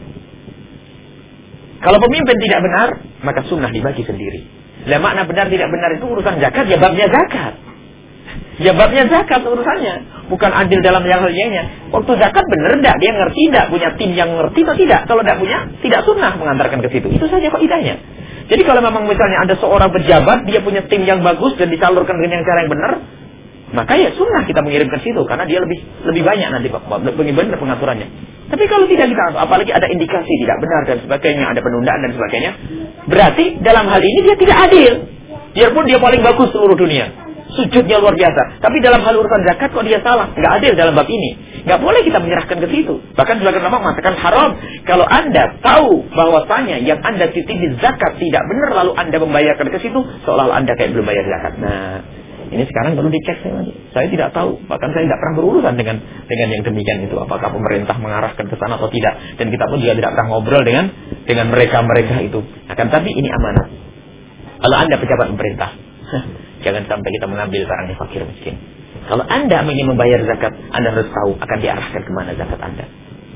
Kalau pemimpin tidak benar, maka sunnah dibagi sendiri. Lah makna benar tidak benar itu urusan zakat, ya babnya zakat. Ya babnya zakat urusannya, bukan adil dalam yang lainnya. Waktu zakat benar enggak, dia ngerti enggak, punya tim yang ngerti atau tidak. Kalau tidak punya, tidak sunnah mengantarkan ke situ. Itu saja faedahnya. Jadi kalau memang misalnya ada seorang pejabat, dia punya tim yang bagus dan disalurkan dengan cara yang benar, maka ya sunnah kita mengirim ke situ karena dia lebih lebih banyak nanti lebih benar pengaturannya. Tapi kalau tidak kita, apalagi ada indikasi tidak benar dan sebagainya, ada penundaan dan sebagainya, berarti dalam hal ini dia tidak adil. Biarpun dia paling bagus seluruh dunia, sujudnya luar biasa, tapi dalam hal urusan zakat kok dia salah, nggak adil dalam bab ini. Nggak boleh kita menyerahkan ke situ. Bahkan sebagian ulama mengatakan haram kalau Anda tahu bahwasanya yang Anda titipi zakat tidak benar lalu Anda membayarkan ke situ seolah-olah Anda kayak belum bayar zakat. Nah, ini sekarang perlu dicek saya lagi. Saya tidak tahu, bahkan saya tidak pernah berurusan dengan dengan yang demikian itu. Apakah pemerintah mengarahkan ke sana atau tidak? Dan kita pun juga tidak pernah ngobrol dengan dengan mereka-mereka itu. Akan tapi ini amanat. Kalau Anda pejabat pemerintah, jangan sampai kita mengambil barangnya fakir miskin. Kalau Anda ingin membayar zakat, Anda harus tahu akan diarahkan kemana zakat Anda.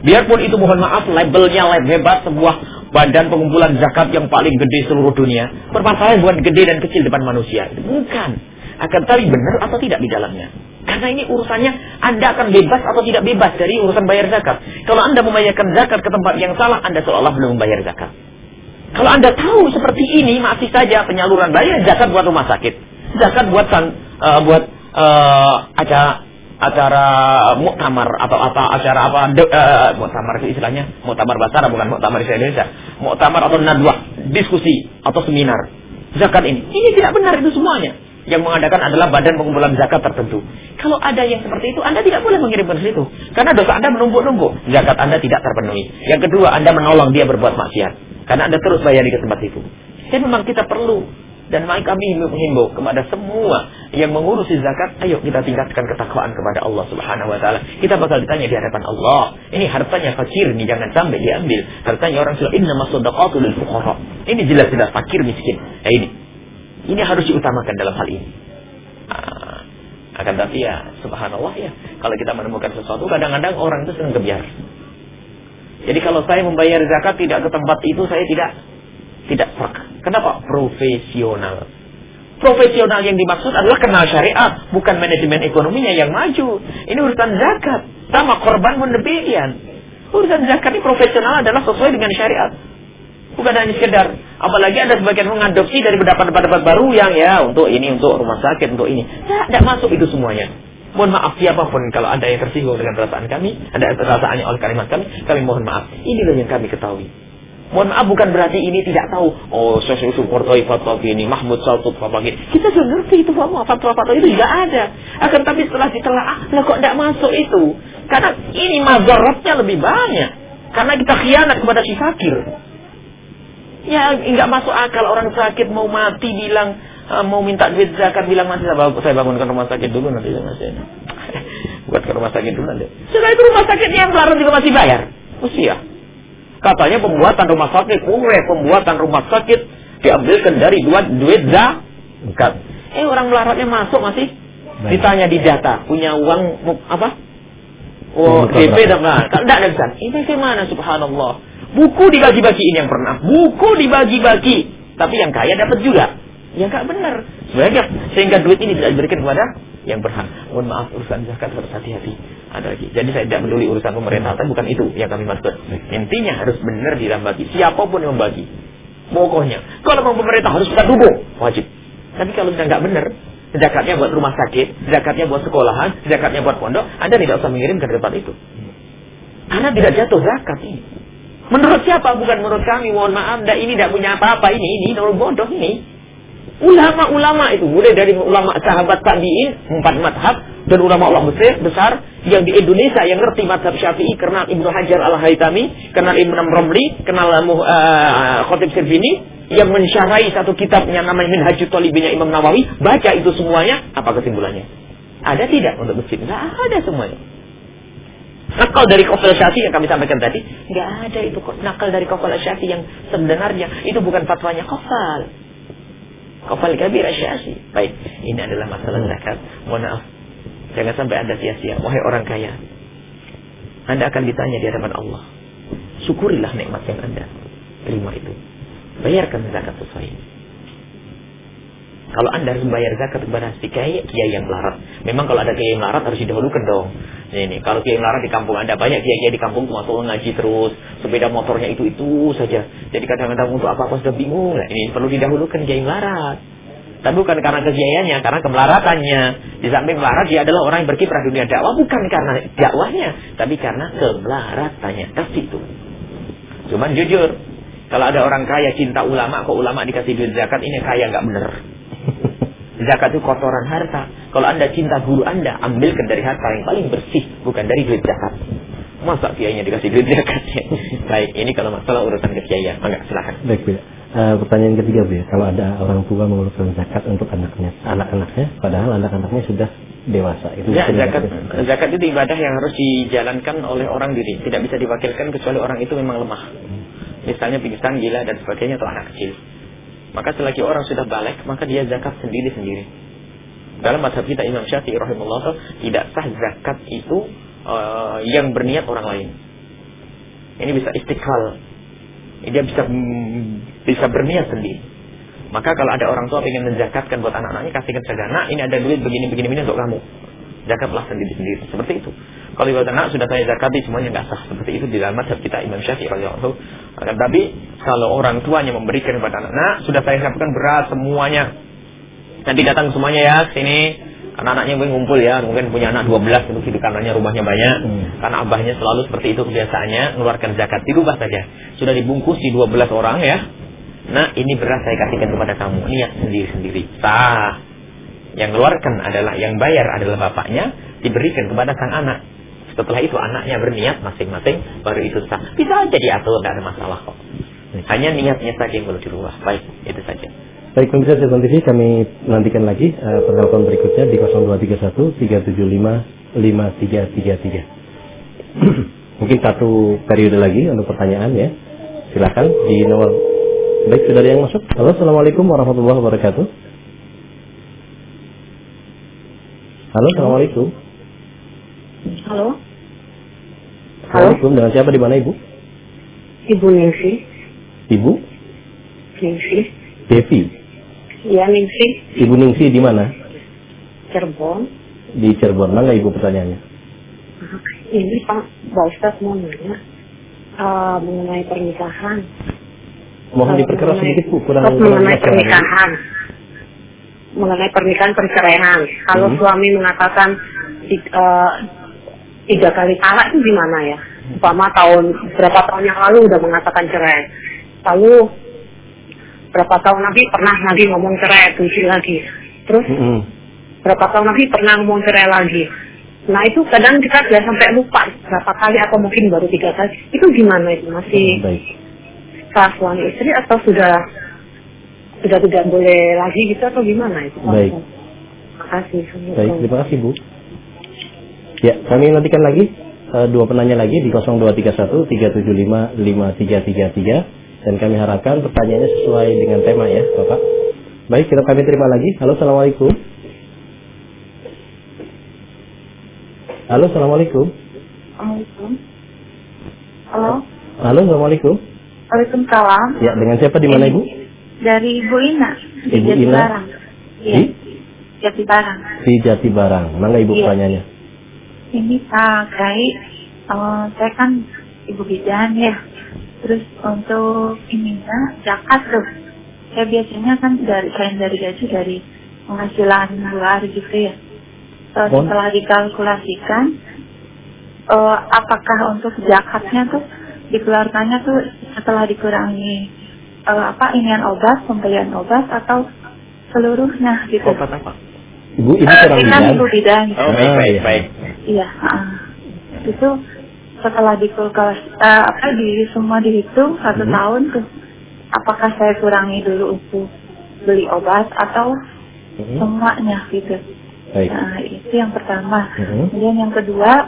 Biarpun itu mohon maaf labelnya lab hebat, sebuah badan pengumpulan zakat yang paling gede seluruh dunia. Permasalahan bukan gede dan kecil depan manusia. Bukan. Akan tapi benar atau tidak di dalamnya. Karena ini urusannya Anda akan bebas atau tidak bebas dari urusan bayar zakat. Kalau Anda membayarkan zakat ke tempat yang salah, Anda seolah belum membayar zakat. Kalau Anda tahu seperti ini, masih saja penyaluran bayar zakat buat rumah sakit, zakat buat uh, buat uh, acara acara muktamar atau apa acara apa de, uh, muktamar itu istilahnya muktamar bahasa bukan muktamar di Indonesia, muktamar atau nadwah, diskusi atau seminar zakat ini. Ini tidak benar itu semuanya. Yang mengadakan adalah badan pengumpulan zakat tertentu. Kalau ada yang seperti itu, Anda tidak boleh mengirimkan ke situ. Karena dosa Anda menumpuk-numpuk. Zakat Anda tidak terpenuhi. Yang kedua, Anda menolong dia berbuat maksiat. Karena Anda terus bayar di tempat itu. Jadi memang kita perlu. Dan kami menghimbau kepada semua yang mengurusi zakat, ayo kita tingkatkan ketakwaan kepada Allah Subhanahu wa taala. Kita bakal ditanya di hadapan Allah. Ini hartanya fakir, ini jangan sampai diambil. Hartanya orang sudah innamas shadaqatu lil fuqara. Ini jelas-jelas fakir miskin. Nah ini. Ini harus diutamakan dalam hal ini. Nah, akan tapi ya, subhanallah ya, kalau kita menemukan sesuatu, kadang-kadang orang itu senang gebyar. Jadi kalau saya membayar zakat tidak ke tempat itu, saya tidak tidak serk. Kenapa? Profesional. Profesional yang dimaksud adalah kenal syariat, bukan manajemen ekonominya yang maju. Ini urusan zakat. Sama korban pun demikian. Urusan zakat ini profesional adalah sesuai dengan syariat. Bukan hanya sekedar, apalagi ada sebagian mengadopsi dari pendapat-pendapat baru yang ya untuk ini, untuk rumah sakit, untuk ini. Nah, tidak masuk itu semuanya. Mohon maaf siapapun kalau ada yang tersinggung dengan perasaan kami, ada perasaannya oleh kalimat kami, kami mohon maaf. Inilah yang kami ketahui. Mohon maaf bukan berarti ini tidak tahu. Oh, saya support fatwa ini, Mahmud Saltut fatwa ini. Kita sudah ngerti itu fatwa, fatwa-fatwa itu tidak ada. Akan tapi setelah ditelaah, lah kok tidak masuk itu? Karena ini mazharatnya lebih banyak. Karena kita khianat kepada si fakir. Ya, enggak masuk akal orang sakit mau mati bilang uh, mau minta duit zakat bilang masih saya bangunkan rumah sakit dulu nanti masih buat ke rumah sakit dulu nanti. Setelah itu rumah sakitnya yang pelaran juga masih bayar. Usia. Katanya pembuatan rumah sakit, murah pembuatan rumah sakit diambilkan dari duit duit zakat. Eh orang melaratnya masuk masih bayar. Ditanya di data punya uang apa? Oh, D P dan nah, enggak ada bisa. Ini gimana subhanallah. Buku dibagi-bagi ini yang pernah. Buku dibagi-bagi. Tapi yang kaya dapat juga. Ya nggak benar. Sebenarnya sehingga duit ini tidak diberikan kepada yang berhak. Mohon maaf urusan zakat harus hati-hati. Ada lagi. Jadi saya tidak peduli urusan pemerintah. Bukan itu yang kami maksud. Intinya harus benar dibagi. Siapapun yang membagi. Pokoknya. Kalau mau pemerintah harus kita dukung. Wajib. Tapi kalau sudah nggak benar. Zakatnya buat rumah sakit. Zakatnya buat sekolahan. Zakatnya buat pondok. Anda tidak usah mengirimkan ke tempat itu. Karena tidak jatuh zakat ini. Menurut siapa? Bukan menurut kami. Mohon maaf, dah ini tidak punya apa-apa. Ini, ini, menurut bodoh ini. Ulama-ulama itu, mulai dari ulama sahabat tabi'in, empat madhab, dan ulama Allah besar, besar, yang di Indonesia yang ngerti madhab Syafi'i, kenal Ibnu Hajar Al-Haytami, kenal Ibnu Romli, kenal uh, Khotib Sirvini, yang mensyarahi satu kitab yang namanya Minhajut Thalibin Imam Nawawi, baca itu semuanya, apa kesimpulannya? Ada tidak untuk masjid? Tidak ada semuanya. Nakal dari Qafal Syafi'i yang kami sampaikan tadi, nggak ada itu nakal dari Qafal Syafi'i yang sebenarnya itu bukan fatwanya Qafal. Qafal Kabir Syafi'i. Baik, ini adalah masalah zakat. Mohon maaf, jangan sampai Anda sia-sia. Wahai orang kaya, Anda akan ditanya di hadapan Allah. Syukurilah nikmat yang Anda terima itu. Bayarkan zakat sesuai. Kalau Anda harus membayar zakat kepada si kiai, kiai yang melarat. Memang kalau ada kiai yang melarat harus didahulukan dong. Ini, kalau kiai melarat di kampung Anda banyak kiai-kiai di kampung cuma tuh ngaji terus, sepeda motornya itu-itu saja. Jadi kadang-kadang untuk apa-apa sudah bingung. Nah, ini perlu didahulukan kiai melarat. Tapi bukan karena kekiaiannya, karena kemelaratannya. Di samping melarat dia adalah orang yang berkiprah dunia dakwah bukan karena dakwahnya, tapi karena kemelaratannya. Kasih itu. Cuman jujur, kalau ada orang kaya cinta ulama, kok ulama dikasih duit zakat, ini kaya nggak bener. Zakat itu kotoran harta. Kalau Anda cinta guru Anda, ambilkan dari harta yang paling bersih, bukan dari duit zakat. Masa kiainya dikasih duit zakat? Baik, ini kalau masalah urusan kekiaian. Enggak, silakan. Baik, Bu. Uh, pertanyaan ketiga, Bu. Kalau ada orang tua mengeluarkan zakat untuk anaknya, anak-anaknya, padahal anak-anaknya sudah dewasa. Itu ya, zakat, zakat itu ibadah yang harus dijalankan oleh orang diri. Tidak bisa diwakilkan kecuali orang itu memang lemah. Misalnya pingsan, gila, dan sebagainya, atau anak kecil. Maka selagi orang sudah balik, maka dia zakat sendiri-sendiri. Dalam mazhab kita Imam Syafi'i rahimahullah tidak sah zakat itu uh, yang berniat orang lain. Ini bisa istiqlal. Dia bisa bisa berniat sendiri. Maka kalau ada orang tua ingin menzakatkan buat anak-anaknya, kasihkan saja, nak ini ada duit begini begini begini untuk kamu. Zakatlah sendiri-sendiri. Seperti itu. Kalau buat anak sudah saya zakati semuanya nggak sah. Seperti itu di dalam mazhab kita Imam Syafi'i radhiyallahu anhu. Tapi kalau orang tuanya memberikan kepada anak-anak, sudah saya siapkan beras semuanya. Nanti datang semuanya ya sini. Anak-anaknya mungkin ngumpul ya, mungkin punya anak dua belas, mungkin di kanannya rumahnya banyak. Hmm. Karena abahnya selalu seperti itu kebiasaannya, mengeluarkan zakat. Dirubah saja. Sudah dibungkus di dua belas orang ya. Nah, ini beras saya kasihkan kepada kamu. Niat sendiri-sendiri. Sah. Yang keluarkan adalah, yang bayar adalah bapaknya, diberikan kepada sang anak. Setelah itu anaknya berniat masing-masing, baru itu sah. Bisa aja diatur, tidak ada masalah kok. Hanya niatnya saja yang perlu dirubah. Baik, itu saja. Baik, pemirsa Ceton T V, kami nantikan lagi uh, penelpon berikutnya di nol dua tiga satu tiga tujuh lima lima tiga tiga tiga. Mungkin satu periode lagi untuk pertanyaan ya. Silakan di nomor. Baik, sudah ada yang masuk. Halo, assalamualaikum warahmatullahi wabarakatuh. Halo, assalamualaikum. Halo. Assalamualaikum. Dengan siapa, di mana Ibu? Ibu Ningsi. Ibu? Ningsi. Devi. Iya, Ningsi. Ibu Ningsi di mana? Cirebon. Di Cirebon. Mana Ibu pertanyaannya? Ini Pak, Pak Ustadz mau nanya uh, mengenai pernikahan. Mohon uh, diperkeras sedikit Bu, kurang mengenai pernikahan. Mengenai pernikahan perceraian. Kalau hmm. suami mengatakan uh, tiga kali talak itu gimana ya? Umpama tahun berapa tahun yang lalu udah mengatakan cerai. Lalu berapa tahun lagi pernah lagi ngomong cerai, benci lagi. Terus mm-hmm. berapa tahun lagi pernah ngomong cerai lagi. Nah itu kadang kita sudah sampai lupa berapa kali atau mungkin baru tiga kali. Itu gimana itu? Masih sah mm, suami istri atau sudah sudah tidak boleh lagi gitu atau gimana itu? Baik. Terima kasih. Baik, terima kasih Bu. Ya, kami nantikan lagi uh, dua penanya lagi di nol dua tiga satu tiga tujuh lima lima tiga tiga tiga. Dan kami harapkan pertanyaannya sesuai dengan tema ya, Bapak. Baik, kita kami terima lagi. Halo, assalamualaikum. Halo, assalamualaikum. Assalamualaikum. Halo. Halo, assalamualaikum. Waalaikumsalam. Ya, dengan siapa, di mana Ibu? Dari Ibu Ina. Di Ibu Jati Ina. Barang. Iya. Di? Jati Barang. Di Jati Barang. Mana Ibu iya. pertanyaannya? Ini Pak Gai, uh, saya kan ibu bidan ya. Terus untuk ininya zakat tuh, saya biasanya kan dari selain dari gaji dari penghasilan luar gitu ya. Uh, setelah dikalkulasikan, uh, apakah untuk zakatnya tuh dikeluarkannya tuh setelah dikurangi uh, apa inian obat, pembelian obat atau seluruhnya gitu? Obat apa? Ibu, ibu kurang uh, bidan. Ibu bidan. Oh, baik, baik, baik. Iya, uh, itu. Setelah dikalkulasi, uh, apa di semua dihitung satu hmm. tahun tuh, apakah saya kurangi dulu untuk beli obat atau hmm. semuanya gitu? Baik. Nah itu yang pertama. Hmm. Kemudian yang kedua,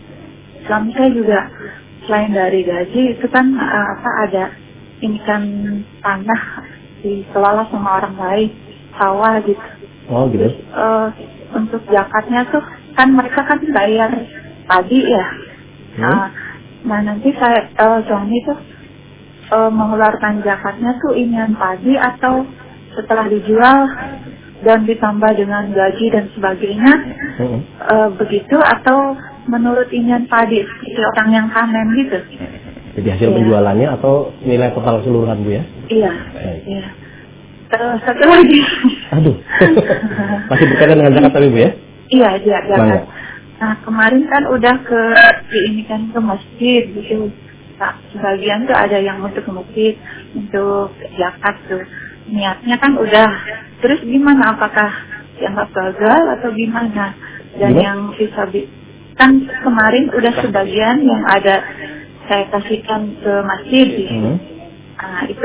suami saya juga selain dari gaji itu kan uh, apa ada ini kan tanah dikelola sama orang lain, sawah gitu. Oh gitu. Terus, uh, untuk zakatnya tuh kan mereka kan bayar padi ya. Hmm? Nah, nah nanti saya uh, suami tuh uh, mengeluarkan zakatnya tuh inian padi atau setelah dijual dan ditambah dengan gaji dan sebagainya hmm. uh, begitu atau menurut inian padi seperti orang yang panen gitu. Jadi hasil ya. Penjualannya atau nilai total keseluruhan Bu ya? Iya. Iya. Terus satu lagi. Aduh. Masih berkaitan dengan zakat tapi Bu ya? Iya, iya, zakat. Nah kemarin kan udah ke ini kan ke masjid gitu. Nah, sebagian tuh ada yang untuk ke masjid untuk zakat tuh niatnya kan udah. Terus gimana? Apakah dianggap gagal atau gimana? Dan gimana? Yang bisa kan kemarin udah sebagian yang ada saya kasihkan ke masjid. Hmm. Nah itu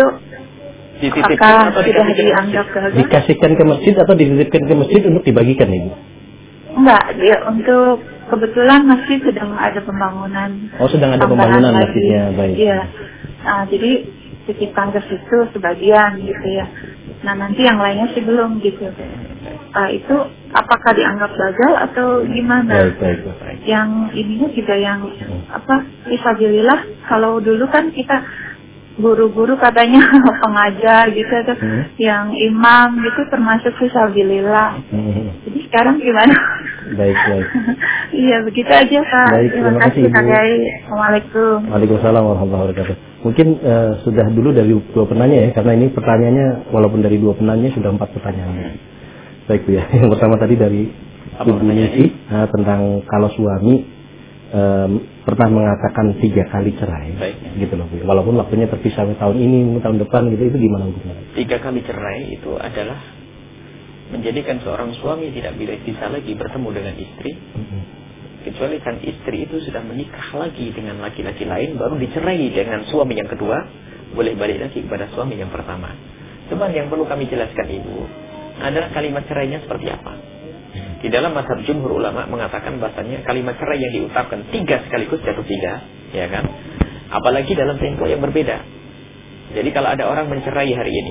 apakah sudah dianggap gagal? Dikasihkan ke masjid atau dititipkan ke masjid untuk dibagikan Ibu? Enggak, dia untuk kebetulan masjid sedang ada pembangunan. Oh, sedang ada pembangunan masjidnya, baik. Iya. Nah, jadi titipkan ke situ sebagian gitu ya. Nah, nanti yang lainnya sih belum gitu. uh, itu apakah dianggap gagal atau gimana? Baik, baik, baik. Yang ininya juga yang apa? Fisabilillah, kalau dulu kan kita guru-guru katanya pengajar gitu tuh, hmm. yang imam gitu termasuk fisabilillah. Hmm. Jadi sekarang gimana? Baik, baik. Iya, begitu aja Pak. Baik, terima, terima kasih Pak Kiai. Assalamualaikum. Waalaikumsalam warahmatullahi wabarakatuh. Mungkin uh, sudah dulu dari dua penanya ya, karena ini pertanyaannya walaupun dari dua penanya sudah empat pertanyaan. Baik Bu ya. Yang pertama tadi dari Ibu Nisi uh, tentang kalau suami Um, pernah mengatakan tiga kali cerai. Baik. Gitu loh Bu. Walaupun waktunya terpisah tahun ini, tahun depan gitu, itu gimana Bu? Tiga kali cerai itu adalah menjadikan seorang suami tidak bisa lagi bertemu dengan istri, mm-hmm. kecuali sang istri itu sudah menikah lagi dengan laki-laki lain, baru dicerai dengan suami yang kedua, boleh balik lagi kepada suami yang pertama. Cuman yang perlu kami jelaskan Ibu adalah kalimat cerainya seperti apa. Di dalam mazhab jumhur ulama mengatakan bahasanya kalimat cerai yang diucapkan tiga sekaligus jatuh tiga, ya kan? Apalagi dalam tempo yang berbeda. Jadi kalau ada orang mencerai hari ini,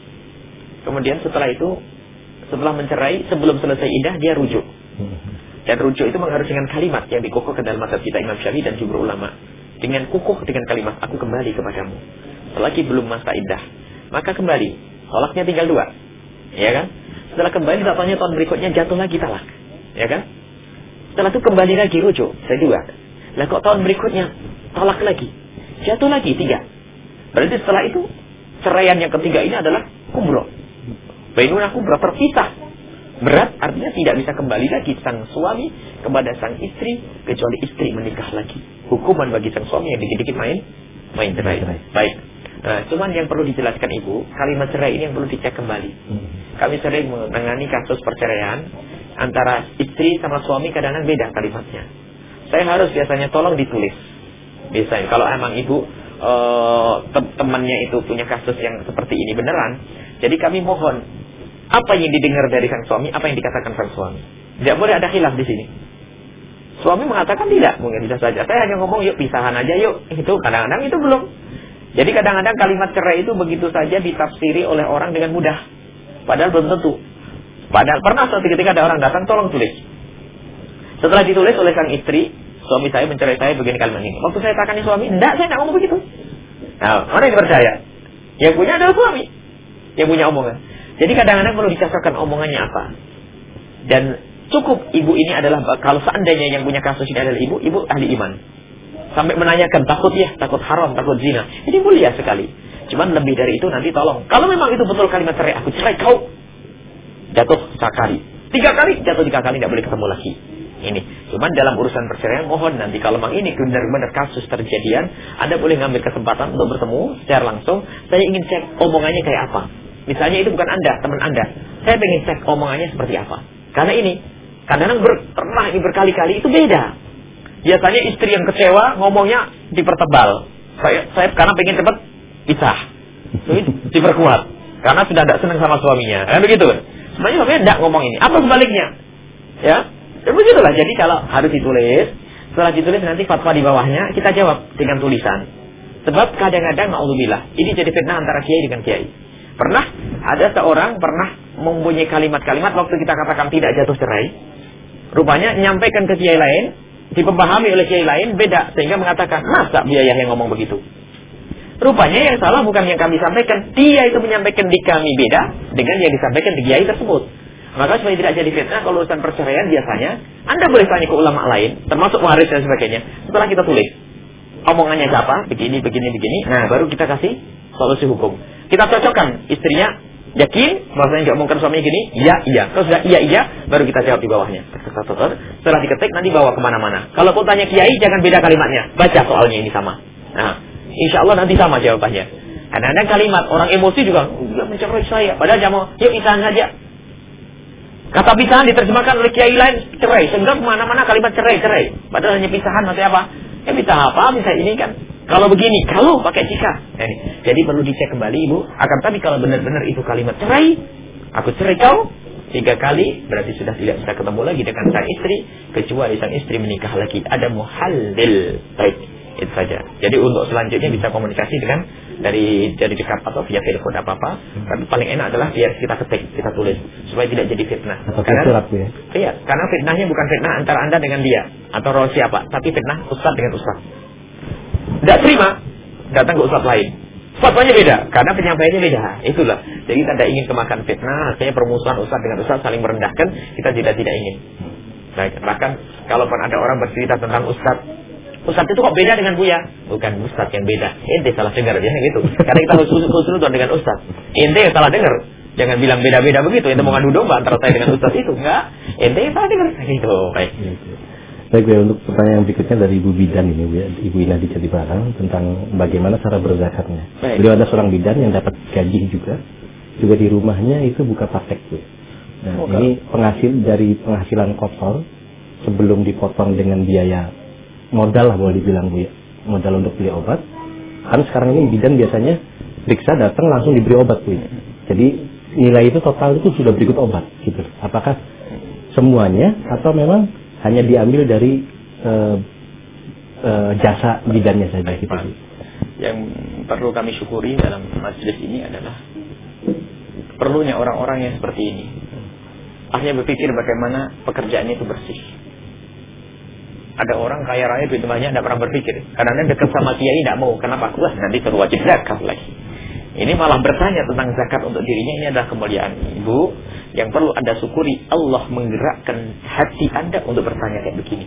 kemudian setelah itu, setelah mencerai, sebelum selesai iddah dia rujuk. Dan rujuk itu mengharus dengan kalimat yang dikukuhkan dalam mazhab kita Imam Syafi'i dan jumhur ulama. Dengan kukuh dengan kalimat aku kembali kepadamu. Selagi belum masa iddah, maka kembali. Tolaknya tinggal dua, ya kan? Setelah kembali datangnya tahun berikutnya jatuh lagi talak, ya kan? Setelah itu kembali lagi rujuk, saya dua. Lah kok tahun berikutnya talak lagi, jatuh lagi tiga. Berarti setelah itu ceraian yang ketiga ini adalah kumroh. Bainuna kumroh, terpisah. Berat artinya tidak bisa kembali lagi sang suami kepada sang istri kecuali istri menikah lagi. Hukuman bagi sang suami yang dikit-dikit main main cerai. Baik. Nah, cuman yang perlu dijelaskan Ibu, kalimat cerai ini yang perlu dicek kembali. Kami sering menangani kasus perceraian antara istri sama suami, kadang-kadang beda kalimatnya. Saya harus biasanya tolong ditulis. Biasanya kalau emang Ibu uh, te- temannya itu punya kasus yang seperti ini beneran, jadi kami mohon apa yang didengar dari sang suami, apa yang dikatakan sang suami. Tidak boleh ada khilaf di sini. Suami mengatakan tidak, mungkin bisa saja. Saya hanya ngomong yuk pisahan aja yuk. Itu kadang-kadang itu belum. Jadi kadang-kadang kalimat cerai itu begitu saja ditafsiri oleh orang dengan mudah. Padahal belum tentu. Padahal pernah suatu ketika ada orang datang, tolong tulis. Setelah ditulis oleh sang istri, suami saya mencerai saya begini kalimat ini. Waktu saya takani suami, enggak, saya enggak ngomong begitu. Nah, mana yang percaya? Yang punya adalah suami. Yang punya omongan. Jadi kadang-kadang perlu dicocokkan omongannya apa. Dan cukup ibu ini adalah, kalau seandainya yang punya kasus ini adalah ibu, ibu ahli iman. Sampai menanyakan, takut ya, takut haram, takut zina. Ini mulia sekali. Cuman lebih dari itu nanti tolong. Kalau memang itu betul kalimat cerai, aku cerai kau. Jatuh sekali. Tiga kali, jatuh tiga kali, tidak boleh ketemu lagi. Ini. Cuman dalam urusan perceraian, mohon nanti kalau memang ini benar-benar kasus terjadian, Anda boleh ngambil kesempatan untuk bertemu secara langsung. Saya ingin cek omongannya kayak apa. Misalnya itu bukan Anda, teman Anda. Saya ingin cek omongannya seperti apa. Karena ini, kadang-kadang ber, pernah ini berkali-kali, itu beda. Biasanya istri yang kecewa ngomongnya dipertebal. Saya saya karena pengen cepat pisah. Jadi diperkuat. Karena sudah tidak senang sama suaminya. Kan begitu kan? Sebenarnya suaminya tidak ngomong ini. Apa sebaliknya? Ya. Ya begitulah. Jadi kalau harus ditulis, setelah ditulis nanti fatwa di bawahnya kita jawab dengan tulisan. Sebab kadang-kadang naudzubillah, ini jadi fitnah antara kiai dengan kiai. Pernah ada seorang pernah mempunyai kalimat-kalimat waktu kita katakan tidak jatuh cerai. Rupanya nyampaikan ke kiai lain, dipahami oleh kiai lain beda, sehingga mengatakan masa biaya yang ngomong begitu. Rupanya yang salah bukan yang kami sampaikan, dia itu menyampaikan di kami beda dengan yang disampaikan di kiai tersebut. Maka supaya tidak jadi fitnah kalau urusan perceraian biasanya Anda boleh tanya ke ulama lain, termasuk waris dan sebagainya. Setelah kita tulis omongannya siapa, begini begini begini, nah baru kita kasih solusi hukum. Kita cocokkan istrinya. Yakin bahwasanya nggak mungkin suaminya gini? Iya, iya. Kalau sudah iya, iya, baru kita jawab di bawahnya. Setelah diketik nanti bawa kemana-mana. Kalau pun tanya kiai, jangan beda kalimatnya. Baca soalnya ini sama. Nah, insya Allah nanti sama jawabannya. Kadang-kadang kalimat orang emosi juga mencerai saya. Padahal dia mau, yuk pisahan saja. Kata pisahan diterjemahkan oleh kiai lain cerai. Sehingga kemana-mana kalimat cerai, cerai. Padahal hanya pisahan maksudnya apa? Ya bisa apa? Bisa ini kan. Kalau begini, kalau pakai jika. Nah, jadi perlu dicek kembali ibu. Akan tapi kalau benar-benar itu kalimat cerai, aku cerai kau tiga kali, berarti sudah tidak bisa ketemu lagi dengan sang istri, kecuali sang istri menikah lagi. Ada muhallil. Baik. Itu saja. Jadi untuk selanjutnya bisa komunikasi dengan dari dari dekat atau via telepon apa apa. Hmm. Tapi paling enak adalah biar kita ketik, kita tulis supaya tidak jadi fitnah. Atau karena surat ya. Iya, karena fitnahnya bukan fitnah antara Anda dengan dia atau roh siapa, tapi fitnah ustaz dengan ustaz. Tidak terima, datang ke ustaz lain. Fatwanya beda, karena penyampaiannya beda. Itulah. Jadi kita tidak ingin kemakan fitnah, artinya permusuhan ustaz dengan ustaz saling merendahkan, kita tidak tidak ingin. Baik, bahkan kalaupun ada orang bercerita tentang ustaz, ustaz itu kok beda dengan Buya? Bukan ustaz yang beda, ente salah dengar biasanya gitu. Karena kita harus husnuzon dengan ustaz. Ente yang salah dengar. Jangan bilang beda-beda begitu. Ente mau ngadu domba antara saya dengan ustaz itu, enggak? Ente yang salah dengar. Gitu. Baik. Baik, ya, untuk pertanyaan berikutnya dari Ibu Bidan ini, Bu, ya, Ibu Ina di Jatibarang tentang bagaimana cara berzakatnya. Baik. Beliau ada seorang bidan yang dapat gaji juga, juga di rumahnya itu buka praktek, Bu. Nah, oh, ini penghasil dari penghasilan kotor sebelum dipotong dengan biaya modal lah boleh dibilang, Bu, ya, modal untuk beli obat. Kan sekarang ini bidan biasanya periksa datang langsung diberi obat, Bu. Jadi nilai itu total itu sudah berikut obat, gitu. Apakah semuanya atau memang hanya diambil dari uh, uh, jasa bidannya saja, gitu. Yang perlu kami syukuri dalam majelis ini adalah perlunya orang-orang yang seperti ini. Akhirnya berpikir bagaimana pekerjaannya itu bersih. Ada orang kaya raya duit banyak tidak pernah berpikir. Karena dekat sama kiai tidak mau. Kenapa? Wah, nanti terus wajib zakat lagi. Ini malah bertanya tentang zakat untuk dirinya. Ini adalah kemuliaan, Ibu. Yang perlu Anda syukuri, Allah menggerakkan hati Anda untuk bertanya kayak begini.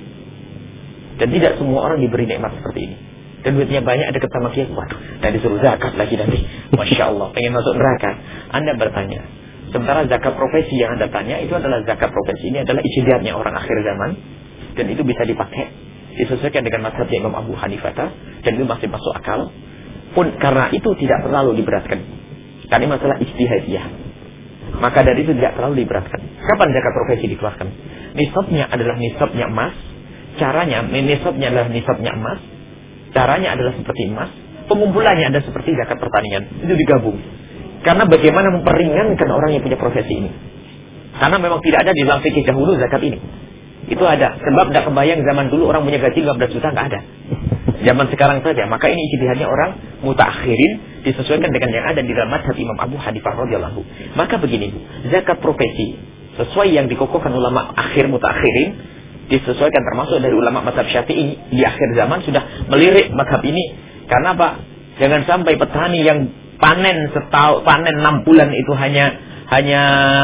Dan tidak semua orang diberi nikmat seperti ini. Dan duitnya banyak, dekat sama kiai. Waduh, dan disuruh zakat lagi nanti. Masya Allah, pengen masuk neraka. Anda bertanya. Sementara zakat profesi yang Anda tanya, itu adalah zakat profesi. Ini adalah ijtihadnya orang akhir zaman. Dan itu bisa dipakai, disesuaikan dengan mazhab Imam Abu Hanifah. Dan itu masih masuk akal. Pun karena itu tidak terlalu diberatkan. Karena masalah ijtihadiyah. Maka dari itu tidak terlalu diberatkan. Kapan zakat profesi dikeluarkan? Nisabnya adalah nisabnya emas. Caranya, nisabnya adalah nisabnya emas. Caranya adalah seperti emas. Pengumpulannya ada seperti zakat pertanian. Itu digabung. Karena bagaimana memperingankan orang yang punya profesi ini. Karena memang tidak ada di dalam fikih dahulu zakat ini. Itu ada. Sebab tidak kebayang zaman dulu orang punya gaji lima belas juta, nggak ada. Zaman sekarang saja. Maka ini ijtihadnya orang mutaakhirin disesuaikan dengan yang ada di dalam mazhab Imam Abu Hanifah radhiyallahu. Maka begini, zakat profesi sesuai yang dikokohkan ulama akhir mutaakhirin disesuaikan termasuk dari ulama mazhab Syafi'i di akhir zaman sudah melirik mazhab ini. Karena apa? Jangan sampai petani yang panen setahun, panen enam bulan itu hanya hanya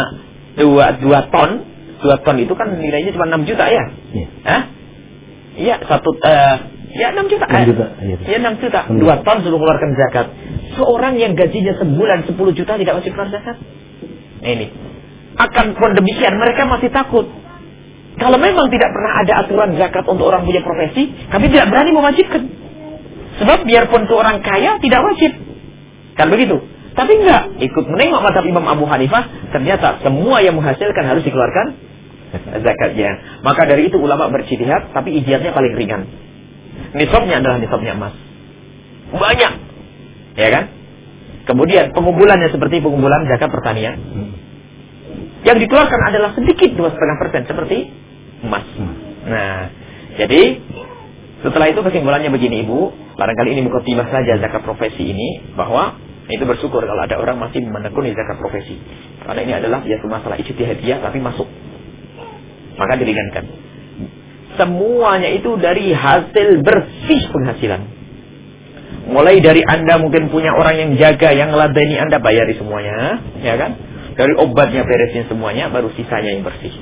dua dua ton. Dua ton itu kan nilainya cuma enam juta ya? Iya. Hah? Iya, satu uh, ya enam juta. enam juta. Iya, enam juta. Dua ton suruh keluarkan zakat. Seorang yang gajinya sebulan sepuluh juta tidak wajib keluar zakat. Nah, ini. Akan pun demikian mereka masih takut. Kalau memang tidak pernah ada aturan zakat untuk orang punya profesi, kami tidak berani mewajibkan. Sebab biarpun itu orang kaya tidak wajib. Kan begitu? Tapi enggak, ikut menengok mazhab Imam Abu Hanifah, ternyata semua yang menghasilkan harus dikeluarkan zakatnya. Maka dari itu ulama berjihad, tapi ijtihadnya paling ringan. Nisabnya adalah nisabnya emas. Banyak. Ya kan? Kemudian pengumpulannya seperti pengumpulan zakat pertanian. Yang dikeluarkan adalah sedikit dua koma lima persen seperti emas. Nah, jadi setelah itu kesimpulannya begini, Ibu. Barangkali ini mukadimah saja zakat profesi ini, bahwa itu bersyukur kalau ada orang masih menekuni zakat profesi. Karena ini adalah ya masalah ijtihadiyah tapi masuk. Maka diringankan. Semuanya itu dari hasil bersih penghasilan. Mulai dari Anda mungkin punya orang yang jaga, yang ngeladeni Anda, bayari semuanya, ya kan? Dari obatnya beresin semuanya, baru sisanya yang bersih.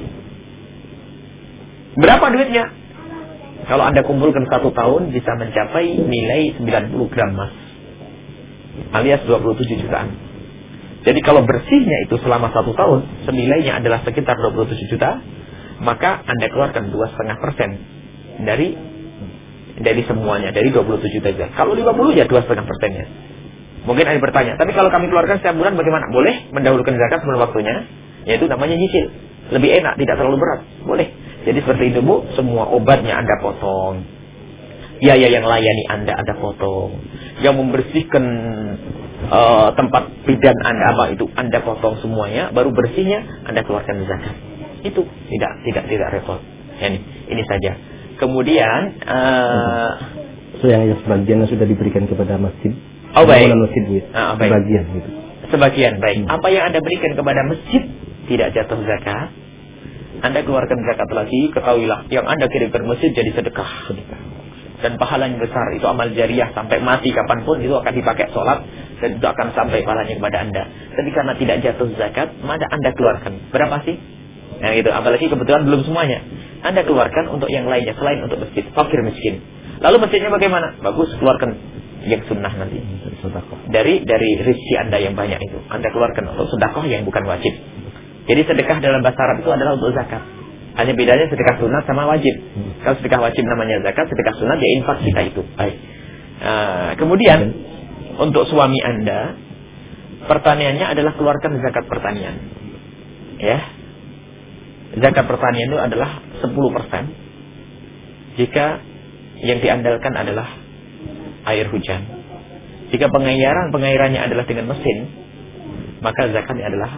Berapa duitnya? Kalau Anda kumpulkan satu tahun bisa mencapai nilai sembilan puluh gram emas, alias dua puluh tujuh jutaan. Jadi kalau bersihnya itu selama satu tahun, senilainya adalah sekitar dua puluh tujuh juta, maka Anda keluarkan dua koma lima persen dari dari semuanya, dari dua puluh tujuh juta. Kalau lima puluh ya dua koma lima persennya. Mungkin ada bertanya, tapi kalau kami keluarkan setiap bulan bagaimana? Boleh mendahulukan zakat sebelum waktunya, yaitu namanya nyicil. Lebih enak, tidak terlalu berat. Boleh. Jadi seperti itu, Bu, semua obatnya Anda potong. Biaya yang layani Anda Anda potong. Yang membersihkan uh, tempat bidan Anda apa itu Anda potong semuanya, baru bersihnya Anda keluarkan zakat. Itu tidak tidak tidak repot. Ini ini saja. Kemudian uh, So yang, yang sebagian yang sudah diberikan kepada masjid. Oh baik. Masjid gitu. Ah, baik. Sebagian gitu. Sebagian baik. Hmm. Apa yang Anda berikan kepada masjid tidak jatuh zakat. Anda keluarkan zakat lagi, ketahuilah yang Anda kirimkan masjid jadi sedekah. Sedekah. Dan pahalanya besar, itu amal jariah sampai mati kapanpun itu akan dipakai sholat dan itu akan sampai pahalanya kepada Anda. Tapi karena tidak jatuh zakat, maka Anda keluarkan. Berapa sih? Nah itu, apalagi kebetulan belum semuanya. Anda keluarkan untuk yang lainnya selain untuk masjid, fakir miskin. Lalu masjidnya bagaimana? Bagus, keluarkan yang sunnah nanti. Dari dari rezeki Anda yang banyak itu, Anda keluarkan untuk sedekah yang bukan wajib. Jadi sedekah dalam bahasa Arab itu adalah untuk zakat. Hanya bedanya sedekah sunat sama wajib. Hmm. Kalau sedekah wajib namanya zakat, sedekah sunat ya infak kita itu. Baik. Uh, kemudian hmm. untuk suami Anda, pertaniannya adalah keluarkan zakat pertanian. Ya. Zakat pertanian itu adalah sepuluh persen. Jika yang diandalkan adalah air hujan. Jika pengairan pengairannya adalah dengan mesin, maka zakatnya adalah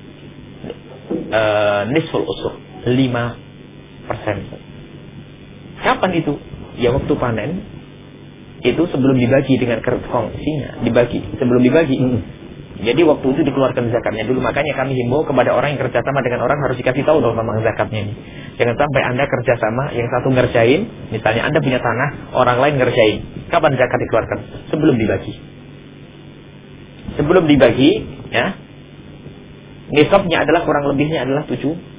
uh, nisful usur. lima persen. Kapan itu? Ya waktu panen. Itu sebelum dibagi dengan kongsinya, dibagi, sebelum dibagi. Mm. Jadi waktu itu dikeluarkan zakatnya dulu. Makanya kami himbau kepada orang yang kerjasama dengan orang harus dikasih tahu dong tentang zakatnya ini. Jangan sampai Anda kerjasama, yang satu ngerjain, misalnya Anda punya tanah, orang lain ngerjain. Kapan zakat dikeluarkan? Sebelum dibagi. Sebelum dibagi, ya. Nisabnya adalah kurang lebihnya adalah tujuh